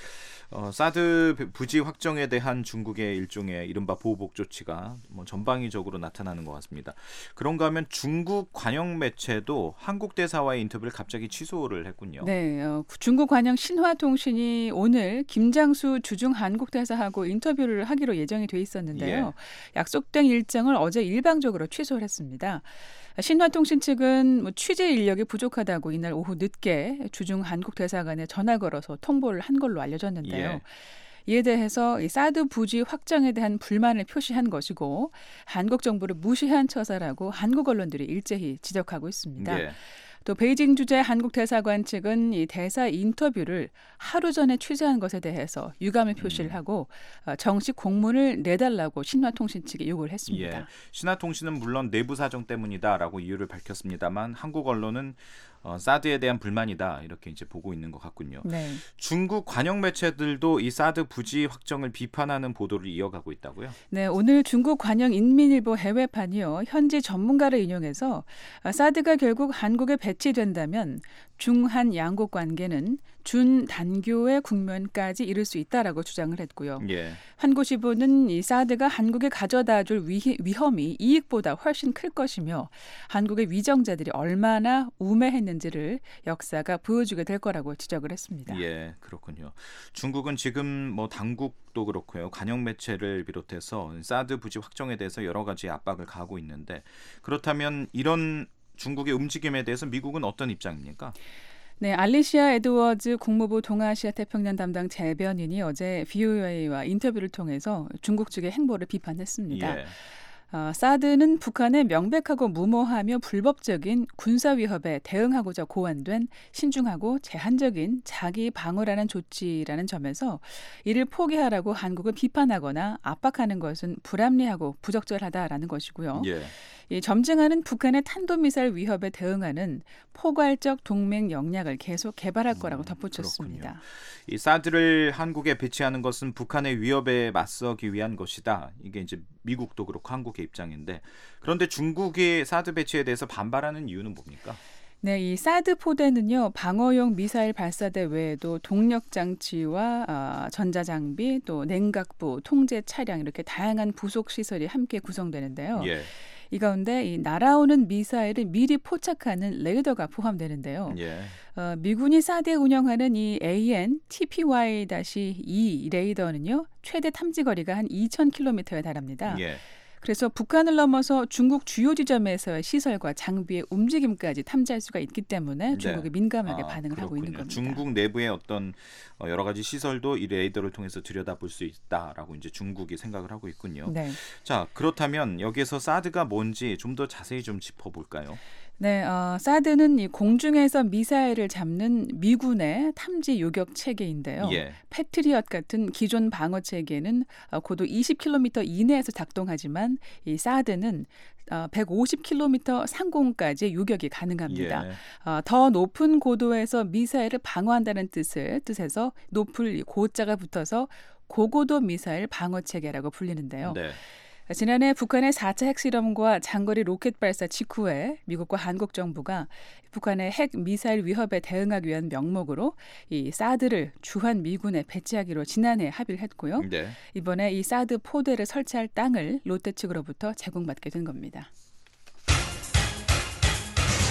사드 부지 확정에 대한 중국의 일종의 이른바 보복 조치가 전방위적으로 나타나는 것 같습니다. 그런가 하면 중국 관영 매체도 한국 대사와의 인터뷰를 갑자기 취소를 했군요. 네, 중국 관영 신화통신이 오늘 김장수 주중 한국 대사하고 인터뷰를 하기로 예정이 돼 있었는데요. 예. 약속된 일정을 어제 일방적으로 취소를 했습니다. 신화통신 측은 취재 인력이 부족하다고 이날 오후 늦게 주중 한국 대사관에 전화 걸어서 통보를 한 걸로 알려졌는데요. 예. 이에 대해서 이 사드 부지 확정에 대한 불만을 표시한 것이고 한국 정부를 무시한 처사라고 한국 언론들이 일제히 지적하고 있습니다. 예. 또 베이징 주재 한국 대사관 측은 이 대사 인터뷰를 하루 전에 취소한 것에 대해서 유감을 표시를 하고 정식 공문을 내달라고 신화통신 측에 요구를 했습니다. 예. 신화통신은 물론 내부 사정 때문이다라고 이유를 밝혔습니다만 한국 언론은 사드에 대한 불만이다 이렇게 이제 보고 있는 것 같군요. 네. 중국 관영 매체들도 이 사드 부지 확정을 비판하는 보도를 이어가고 있다고요? 네, 오늘 중국 관영 인민일보 해외판이요. 현지 전문가를 인용해서 사드가 결국 한국에 배치된다면 중한 양국 관계는 준단교의 국면까지 이를 수 있다라고 주장을 했고요. 예. 한국시보는 이 사드가 한국에 가져다줄 위험이 이익보다 훨씬 클 것이며 한국의 위정자들이 얼마나 우매했는지를 역사가 보여주게 될 거라고 지적을 했습니다. 예, 그렇군요. 중국은 지금 당국도 그렇고요. 관영 매체를 비롯해서 사드 부지 확정에 대해서 여러 가지 압박을 가하고 있는데 그렇다면 이런 중국의 움직임에 대해서 미국은 어떤 입장입니까? 네, 알리시아 에드워즈 국무부 동아시아 태평양 담당 재변인이 어제 VOA와 인터뷰를 통해서 중국 측의 행보를 비판했습니다. 예. 사드는 북한의 명백하고 무모하며 불법적인 군사 위협에 대응하고자 고안된 신중하고 제한적인 자기 방어라는 조치라는 점에서 이를 포기하라고 한국을 비판하거나 압박하는 것은 불합리하고 부적절하다라는 것이고요. 예. 이 점증하는 북한의 탄도미사일 위협에 대응하는 포괄적 동맹 역량을 계속 개발할 거라고 덧붙였습니다. 그렇군요. 이 사드를 한국에 배치하는 것은 북한의 위협에 맞서기 위한 것이다. 이게 이제 미국도 그렇고 한국의 입장인데 그런데 중국이 사드 배치에 대해서 반발하는 이유는 뭡니까? 네, 이 사드 포대는요 방어용 미사일 발사대 외에도 동력 장치와 전자장비 또 냉각부, 통제 차량 이렇게 다양한 부속 시설이 함께 구성되는데요. 예. 이 가운데 이 날아오는 미사일을 미리 포착하는 레이더가 포함되는데요. 예. 미군이 사드에 운영하는 이 AN/TPY-2 레이더는요 최대 탐지 거리가 한 2,000km에 달합니다. 예. 그래서 북한을 넘어서 중국 주요 지점에서의 시설과 장비의 움직임까지 탐지할 수가 있기 때문에 중국이 민감하게 반응을 하고 있는 겁니다. 중국 내부의 어떤 여러 가지 시설도 이 레이더를 통해서 들여다볼 수 있다라고 이제 중국이 생각을 하고 있군요. 네. 자, 그렇다면 여기에서 사드가 뭔지 좀 더 자세히 좀 짚어볼까요? 네, 사드는 이 공중에서 미사일을 잡는 미군의 탐지 요격 체계인데요. 예. 패트리엇 같은 기존 방어 체계는 고도 20km 이내에서 작동하지만 이 사드는 150km 상공까지 요격이 가능합니다. 예. 더 높은 고도에서 미사일을 방어한다는 뜻에서 높을 고자가 붙어서 고고도 미사일 방어 체계라고 불리는데요. 네. 지난해 북한의 4차 핵실험과 장거리 로켓 발사 직후에 미국과 한국 정부가 북한의 핵 미사일 위협에 대응하기 위한 명목으로 이 사드를 주한 미군에 배치하기로 지난해 합의를 했고요. 네. 이번에 이 사드 포대를 설치할 땅을 롯데 측으로부터 제공받게 된 겁니다.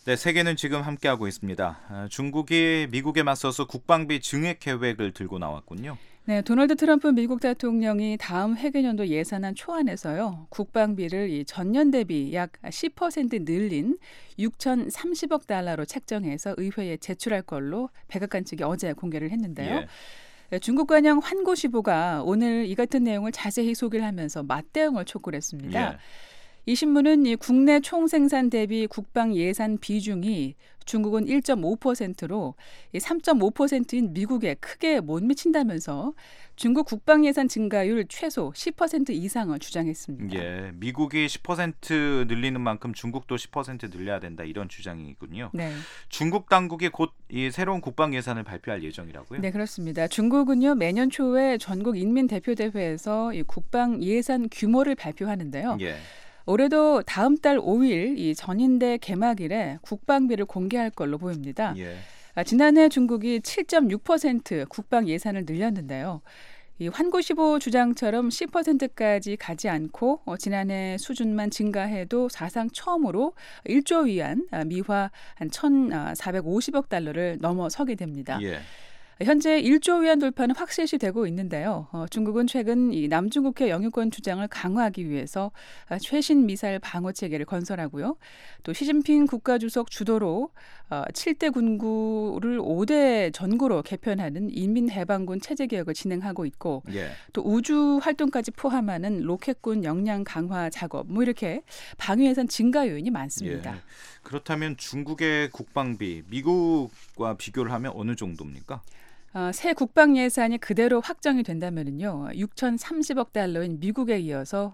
네, 세계는 지금 함께하고 있습니다. 중국이 미국에 맞서서 국방비 증액 계획을 들고 나왔군요. 네, 도널드 트럼프 미국 대통령이 다음 회계년도 예산안 초안에서요. 국방비를 이 전년 대비 약 10% 늘린 6,030억 달러로 책정해서 의회에 제출할 걸로 백악관 측이 어제 공개를 했는데요. 예. 중국 관영 환구시보가 오늘 이 같은 내용을 자세히 소개를 하면서 맞대응을 촉구를 했습니다. 예. 이 신문은 이 국내 총생산 대비 국방 예산 비중이 중국은 1.5%로 3.5%인 미국에 크게 못 미친다면서 중국 국방 예산 증가율 최소 10% 이상을 주장했습니다. 예, 미국이 10% 늘리는 만큼 중국도 10% 늘려야 된다 이런 주장이군요. 네. 중국 당국이 곧 이 새로운 국방 예산을 발표할 예정이라고요? 네, 그렇습니다. 중국은요 매년 초에 전국 인민 대표대회에서 이 국방 예산 규모를 발표하는데요. 예. 올해도 다음 달 5일 이 전인대 개막일에 국방비를 공개할 걸로 보입니다. 예. 지난해 중국이 7.6% 국방 예산을 늘렸는데요. 이 환구시보 주장처럼 10%까지 가지 않고 지난해 수준만 증가해도 사상 처음으로 1조 위안 미화 한 1,450억 달러를 넘어서게 됩니다. 예. 현재 1조 위안 돌파는 확실시 되고 있는데요. 중국은 최근 이 남중국해 영유권 주장을 강화하기 위해서 최신 미사일 방어 체계를 건설하고요. 또 시진핑 국가주석 주도로 7대 군구를 5대 전구로 개편하는 인민해방군 체제 개혁을 진행하고 있고 예. 또 우주 활동까지 포함하는 로켓군 역량 강화 작업 이렇게 방위 예산 증가 요인이 많습니다. 예. 그렇다면 중국의 국방비 미국과 비교를 하면 어느 정도입니까? 새 국방 예산이 그대로 확정이 된다면요, 6,030억 달러인 미국에 이어서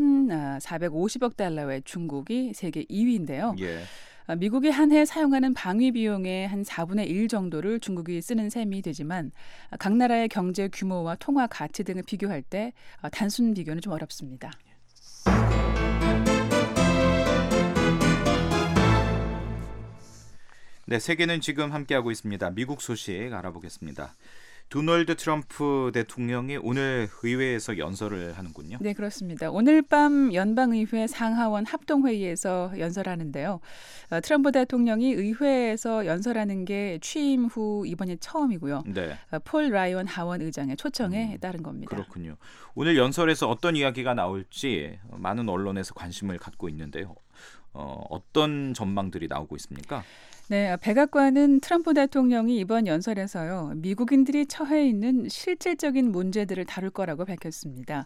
1,450억 달러의 중국이 세계 2위인데요. 예. 미국이 한 해 사용하는 방위 비용의 한 4분의 1 정도를 중국이 쓰는 셈이 되지만 각 나라의 경제 규모와 통화 가치 등을 비교할 때 단순 비교는 좀 어렵습니다. 네, 세계는 지금 함께하고 있습니다. 미국 소식 알아보겠습니다. 도널드 트럼프 대통령이 오늘 의회에서 연설을 하는군요. 네, 그렇습니다. 오늘 밤 연방의회 상하원 합동회의에서 연설하는데요. 트럼프 대통령이 의회에서 연설하는 게 취임 후 이번이 처음이고요. 네. 폴 라이언 하원 의장의 초청에 따른 겁니다. 그렇군요. 오늘 연설에서 어떤 이야기가 나올지 많은 언론에서 관심을 갖고 있는데요. 어떤 전망들이 나오고 있습니까? 네, 백악관은 트럼프 대통령이 이번 연설에서요, 미국인들이 처해 있는 실질적인 문제들을 다룰 거라고 밝혔습니다.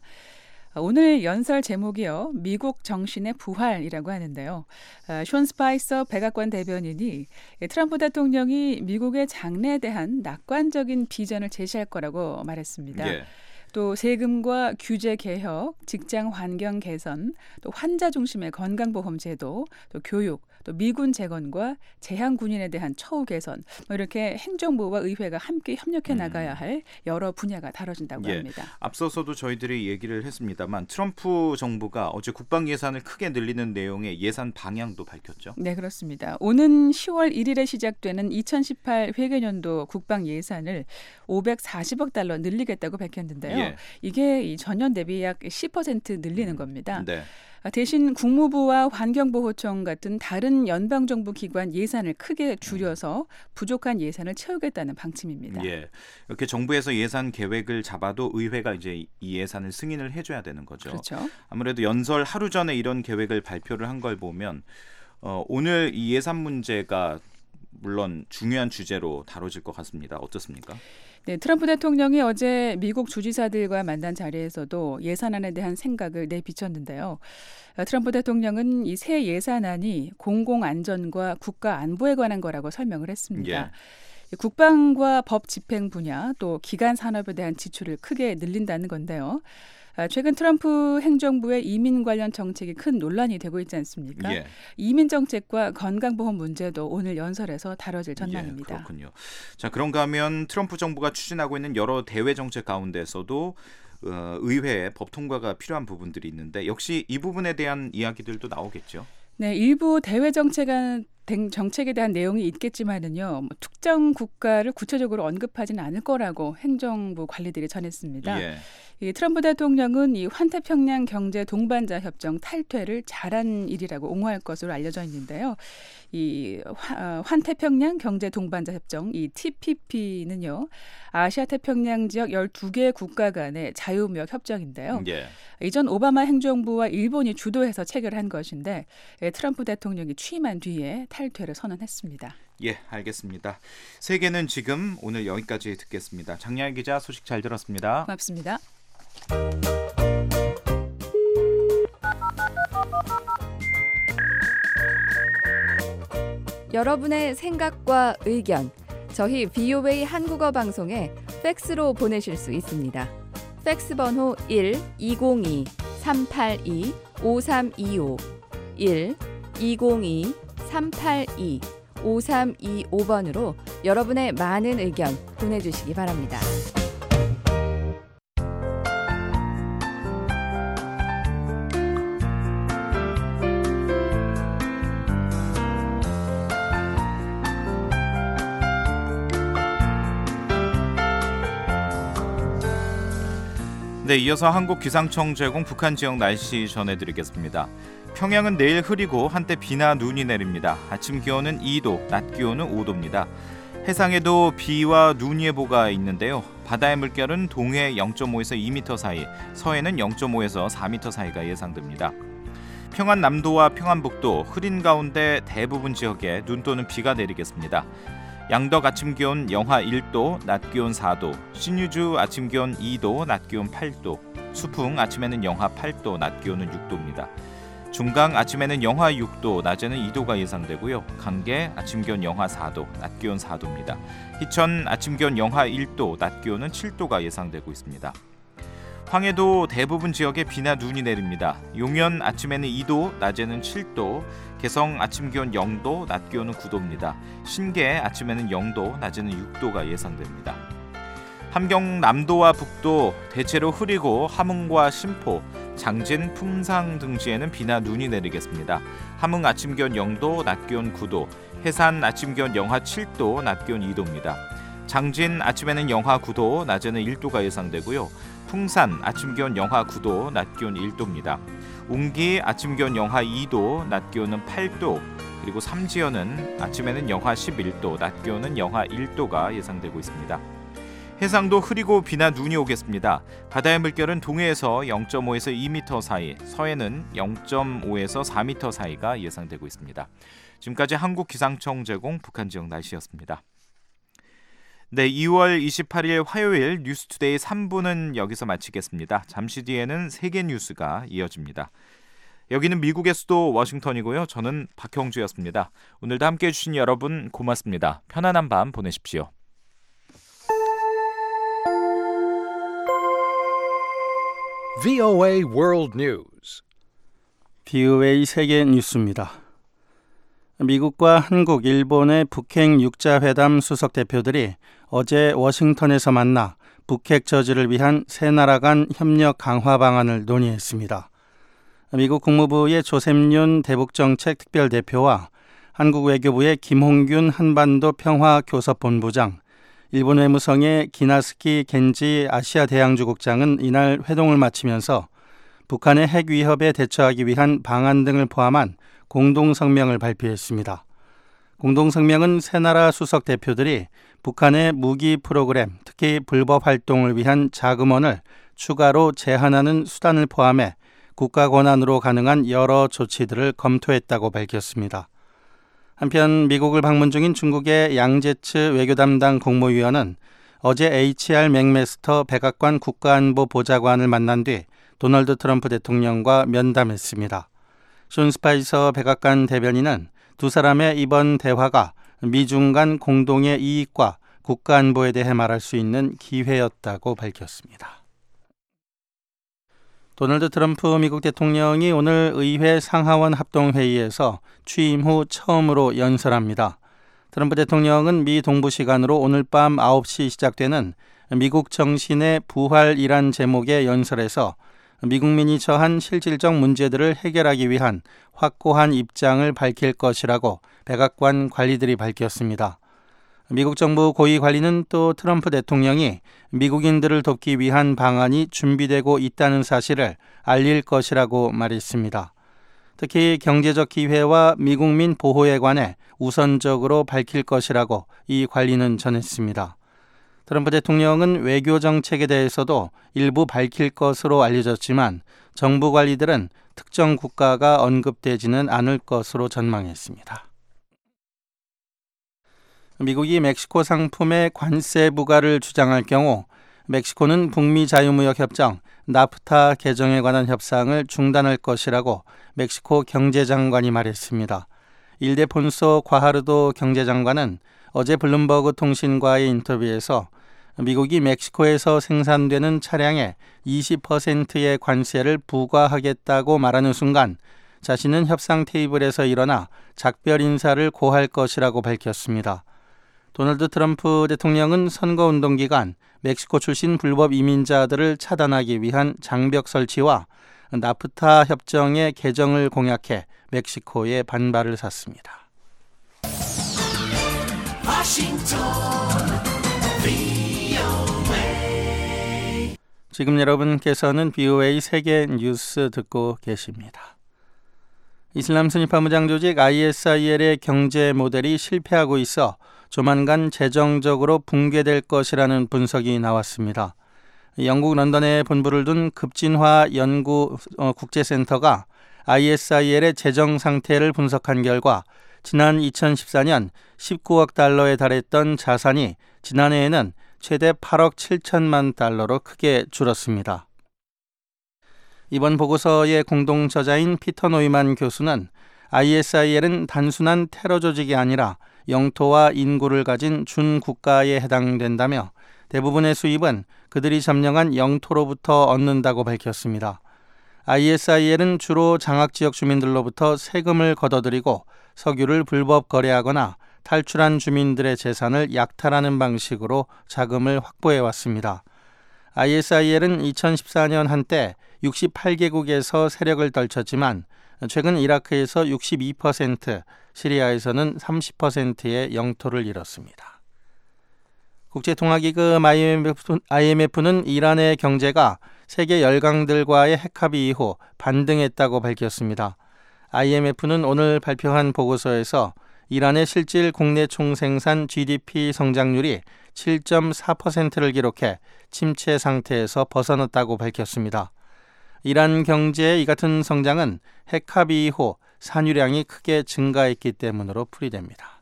오늘 연설 제목이요, 미국 정신의 부활이라고 하는데요. 숀 스파이서 백악관 대변인이 트럼프 대통령이 미국의 장래에 대한 낙관적인 비전을 제시할 거라고 말했습니다. 예. 또 세금과 규제 개혁, 직장 환경 개선, 또 환자 중심의 건강보험 제도, 또 교육, 또 미군 재건과 재향 군인에 대한 처우 개선, 이렇게 행정부와 의회가 함께 협력해 나가야 할 여러 분야가 다뤄진다고 합니다. 앞서서도 저희들이 얘기를 했습니다만 트럼프 정부가 어제 국방 예산을 크게 늘리는 내용의 예산 방향도 밝혔죠. 네, 그렇습니다. 오는 10월 1일에 시작되는 2018 회계년도 국방 예산을 540억 달러 늘리겠다고 밝혔는데요. 예. 이게 이 전년 대비 약 10% 늘리는 겁니다. 네. 대신 국무부와 환경보호청 같은 다른 연방정부 기관 예산을 크게 줄여서 부족한 예산을 채우겠다는 방침입니다. 예, 이렇게 정부에서 예산 계획을 잡아도 의회가 이제 이 예산을 승인을 해줘야 되는 거죠. 그렇죠. 아무래도 연설 하루 전에 이런 계획을 발표를 한 걸 보면 오늘 이 예산 문제가 물론 중요한 주제로 다뤄질 것 같습니다. 어떻습니까? 네, 트럼프 대통령이 어제 미국 주지사들과 만난 자리에서도 예산안에 대한 생각을 내비쳤는데요. 트럼프 대통령은 이 새 예산안이 공공안전과 국가안보에 관한 거라고 설명을 했습니다. 예. 국방과 법 집행 분야 또 기간 산업에 대한 지출을 크게 늘린다는 건데요. 최근 트럼프 행정부의 이민 관련 정책이 큰 논란이 되고 있지 않습니까? 예. 이민 정책과 건강보험 문제도 오늘 연설에서 다뤄질 전망입니다. 예, 그렇군요. 자, 그런가 하면 트럼프 정부가 추진하고 있는 여러 대외 정책 가운데서도 의회에 법 통과가 필요한 부분들이 있는데 역시 이 부분에 대한 이야기들도 나오겠죠. 네, 일부 대외 정책 정책에 대한 내용이 있겠지만은요, 뭐 특정 국가를 구체적으로 언급하지는 않을 거라고 행정부 관리들이 전했습니다. 예. 이 트럼프 대통령은 이 환태평양 경제 동반자 협정 탈퇴를 잘한 일이라고 옹호할 것으로 알려져 있는데요. 이 환태평양 경제 동반자 협정, 이 TPP는요, 아시아 태평양 지역 12개 국가 간의 자유무역 협정인데요. 예. 이전 오바마 행정부와 일본이 주도해서 체결한 것인데 트럼프 대통령이 취임한 뒤에 탈퇴를 선언했습니다. 예, 알겠습니다. 세계는 지금 오늘 여기까지 듣겠습니다. 장량희 기자 소식 잘 들었습니다. 고맙습니다. 여러분의 생각과 의견, 저희 VOA 한국어 방송에 팩스로 보내실 수 있습니다. 팩스 번호 1-202-382-5325 1-202-382-5325번으로 여러분의 많은 의견 보내주시기 바랍니다. 네, 이어서 한국기상청 제공 북한 지역 날씨 전해드리겠습니다. 평양은 내일 흐리고 한때 비나 눈이 내립니다. 아침 기온은 2도, 낮 기온은 5도입니다. 해상에도 비와 눈 예보가 있는데요. 바다의 물결은 동해 0.5에서 2m 사이, 서해는 0.5에서 4m 사이가 예상됩니다. 평안 남도와 평안북도 흐린 가운데 대부분 지역에 눈 또는 비가 내리겠습니다. 양덕 아침 기온 영하 1도, 낮 기온 4도, 신유주 아침 기온 2도, 낮 기온 8도, 수풍 아침에는 영하 8도, 낮 기온은 6도입니다. 중강 아침에는 영하 6도, 낮에는 2도가 예상되고요. 강계 아침 기온 영하 4도, 낮 기온 4도입니다. 희천 아침 기온 영하 1도, 낮 기온은 7도가 예상되고 있습니다. 황해도 대부분 지역에 비나 눈이 내립니다. 용현 아침에는 2도, 낮에는 7도, 개성 아침 기온 0도, 낮 기온은 9도입니다. 신계 아침에는 0도, 낮에는 6도가 예상됩니다. 함경 남도와 북도 대체로 흐리고 함흥과 신포, 장진, 풍상 등지에는 비나 눈이 내리겠습니다. 함흥 아침 기온 0도, 낮 기온 9도, 해산 아침 기온 영하 7도, 낮 기온 2도입니다. 장진 아침에는 영하 9도, 낮에는 1도가 예상되고요. 풍산 아침 기온 영하 9도, 낮 기온 1도입니다. 웅기 아침 기온 영하 2도, 낮 기온은 8도, 그리고 삼지연은 아침에는 영하 11도, 낮 기온은 영하 1도가 예상되고 있습니다. 해상도 흐리고 비나 눈이 오겠습니다. 바다의 물결은 동해에서 0.5에서 2m 사이, 서해는 0.5에서 4m 사이가 예상되고 있습니다. 지금까지 한국기상청 제공 북한 지역 날씨였습니다. 네, 2월 28일 화요일 뉴스투데이 3부는 여기서 마치겠습니다. 잠시 뒤에는 세계 뉴스가 이어집니다. 여기는 미국의 수도 워싱턴이고요. 저는 박형주였습니다. 오늘도 함께해 주신 여러분 고맙습니다. 편안한 밤 보내십시오. VOA World News. VOA 세계 뉴스입니다. 미국과 한국, 일본의 북핵 육자회담 수석 대표들이 어제 워싱턴에서 만나 북핵 저지를 위한 세 나라 간 협력 강화 방안을 논의했습니다. 미국 국무부의 조셉윤 대북정책 특별대표와 한국 외교부의 김홍균 한반도 평화교섭본부장, 일본 외무성의 기나스키 겐지 아시아 대양주국장은 이날 회동을 마치면서 북한의 핵 위협에 대처하기 위한 방안 등을 포함한 공동성명을 발표했습니다. 공동성명은 세 나라 수석 대표들이 북한의 무기 프로그램, 특히 불법 활동을 위한 자금원을 추가로 제한하는 수단을 포함해 국가 권한으로 가능한 여러 조치들을 검토했다고 밝혔습니다. 한편 미국을 방문 중인 중국의 양제츠 외교 담당 국무위원은 어제 HR 맥메스터 백악관 국가안보 보좌관을 만난 뒤 도널드 트럼프 대통령과 면담했습니다. 존 스파이서 백악관 대변인은 두 사람의 이번 대화가 미중 간 공동의 이익과 국가안보에 대해 말할 수 있는 기회였다고 밝혔습니다. 도널드 트럼프 미국 대통령이 오늘 의회 상하원 합동회의에서 취임 후 처음으로 연설합니다. 트럼프 대통령은 미 동부 시간으로 오늘 밤 9시 시작되는 미국 정신의 부활이란 제목의 연설에서 미국민이 처한 실질적 문제들을 해결하기 위한 확고한 입장을 밝힐 것이라고 백악관 관리들이 밝혔습니다. 미국 정부 고위 관리는 또 트럼프 대통령이 미국인들을 돕기 위한 방안이 준비되고 있다는 사실을 알릴 것이라고 말했습니다. 특히 경제적 기회와 미국민 보호에 관해 우선적으로 밝힐 것이라고 이 관리는 전했습니다. 트럼프 대통령은 외교 정책에 대해서도 일부 밝힐 것으로 알려졌지만 정부 관리들은 특정 국가가 언급되지는 않을 것으로 전망했습니다. 미국이 멕시코 상품에 관세 부과를 주장할 경우 멕시코는 북미 자유무역협정 나프타 개정에 관한 협상을 중단할 것이라고 멕시코 경제장관이 말했습니다. 일데폰소 과하르도 경제장관은 어제 블룸버그 통신과의 인터뷰에서 미국이 멕시코에서 생산되는 차량에 20%의 관세를 부과하겠다고 말하는 순간 자신은 협상 테이블에서 일어나 작별 인사를 고할 것이라고 밝혔습니다. 도널드 트럼프 대통령은 선거운동 기간 멕시코 출신 불법 이민자들을 차단하기 위한 장벽 설치와 나프타 협정의 개정을 공약해 멕시코의 반발을 샀습니다. 지금 여러분께서는 VOA 세계 뉴스 듣고 계십니다. 이슬람 순위파 무장 조직 ISIL의 경제 모델이 실패하고 있어 조만간 재정적으로 붕괴될 것이라는 분석이 나왔습니다. 영국 런던에 본부를 둔 급진화 연구 국제센터가 ISIL의 재정 상태를 분석한 결과 지난 2014년 19억 달러에 달했던 자산이 지난해에는 최대 8억 7천만 달러로 크게 줄었습니다. 이번 보고서의 공동 저자인 피터 노이만 교수는 ISIL은 단순한 테러 조직이 아니라 영토와 인구를 가진 준국가에 해당된다며 대부분의 수입은 그들이 점령한 영토로부터 얻는다고 밝혔습니다. ISIL은 주로 장악지역 주민들로부터 세금을 걷어들이고 석유를 불법 거래하거나 탈출한 주민들의 재산을 약탈하는 방식으로 자금을 확보해왔습니다. ISIL은 2014년 한때 68개국에서 세력을 떨쳤지만 최근 이라크에서 62%, 시리아에서는 30%의 영토를 잃었습니다. 국제통화기금 IMF는 이란의 경제가 세계 열강들과의 핵합의 이후 반등했다고 밝혔습니다. IMF는 오늘 발표한 보고서에서 이란의 실질 국내 총생산 GDP 성장률이 7.4%를 기록해 침체 상태에서 벗어났다고 밝혔습니다. 이란 경제의 이 같은 성장은 핵합의 이후 산유량이 크게 증가했기 때문으로 풀이됩니다.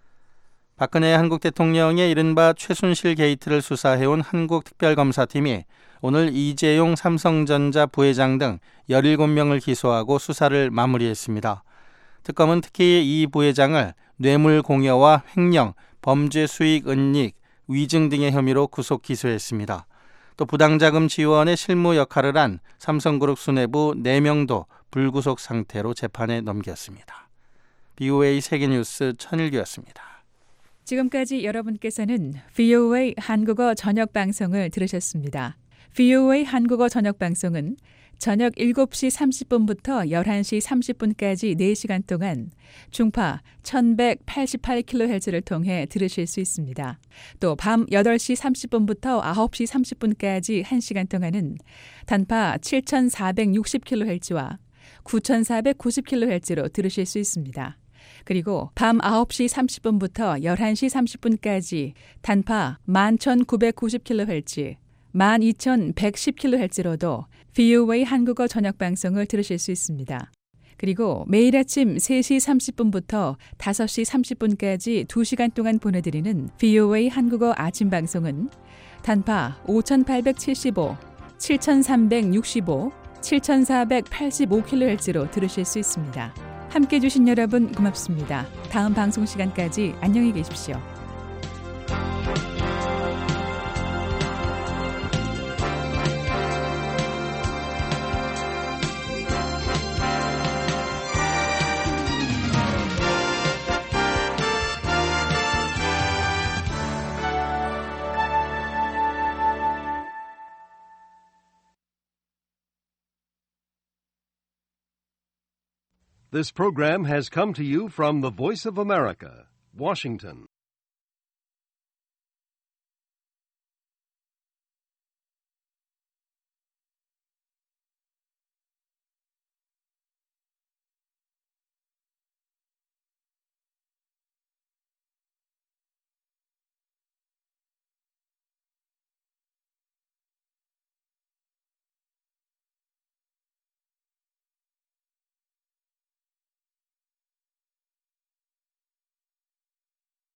박근혜 한국 대통령의 이른바 최순실 게이트를 수사해온 한국특별검사팀이 오늘 이재용 삼성전자 부회장 등 17명을 기소하고 수사를 마무리했습니다. 특검은 특히 이 부회장을 뇌물 공여와 횡령, 범죄 수익 은닉, 위증 등의 혐의로 구속 기소했습니다. 또 부당자금 지원의 실무 역할을 한 삼성그룹 수뇌부 4명도 불구속 상태로 재판에 넘겼습니다. BOA 세계뉴스 천일규였습니다. 지금까지 여러분께서는 VOA 한국어 저녁 방송을 들으셨습니다. VOA 한국어 저녁 방송은 저녁 7시 30분부터 11시 30분까지 4시간 동안 중파 1188kHz를 통해 들으실 수 있습니다. 또 밤 8시 30분부터 9시 30분까지 1시간 동안은 단파 7460kHz와 9490kHz로 들으실 수 있습니다. 그리고 밤 9시 30분부터 11시 30분까지 단파 11990kHz, 12110kHz로도 VOA 한국어 저녁 방송을 들으실 수 있습니다. 그리고 매일 아침 3시 30분부터 5시 30분까지 2시간 동안 보내드리는 VOA 한국어 아침 방송은 단파 5875, 7365, 7485kHz로 들으실 수 있습니다. 함께해 주신 여러분 고맙습니다. 다음 방송 시간까지 안녕히 계십시오. This program has come to you from the Voice of America, Washington.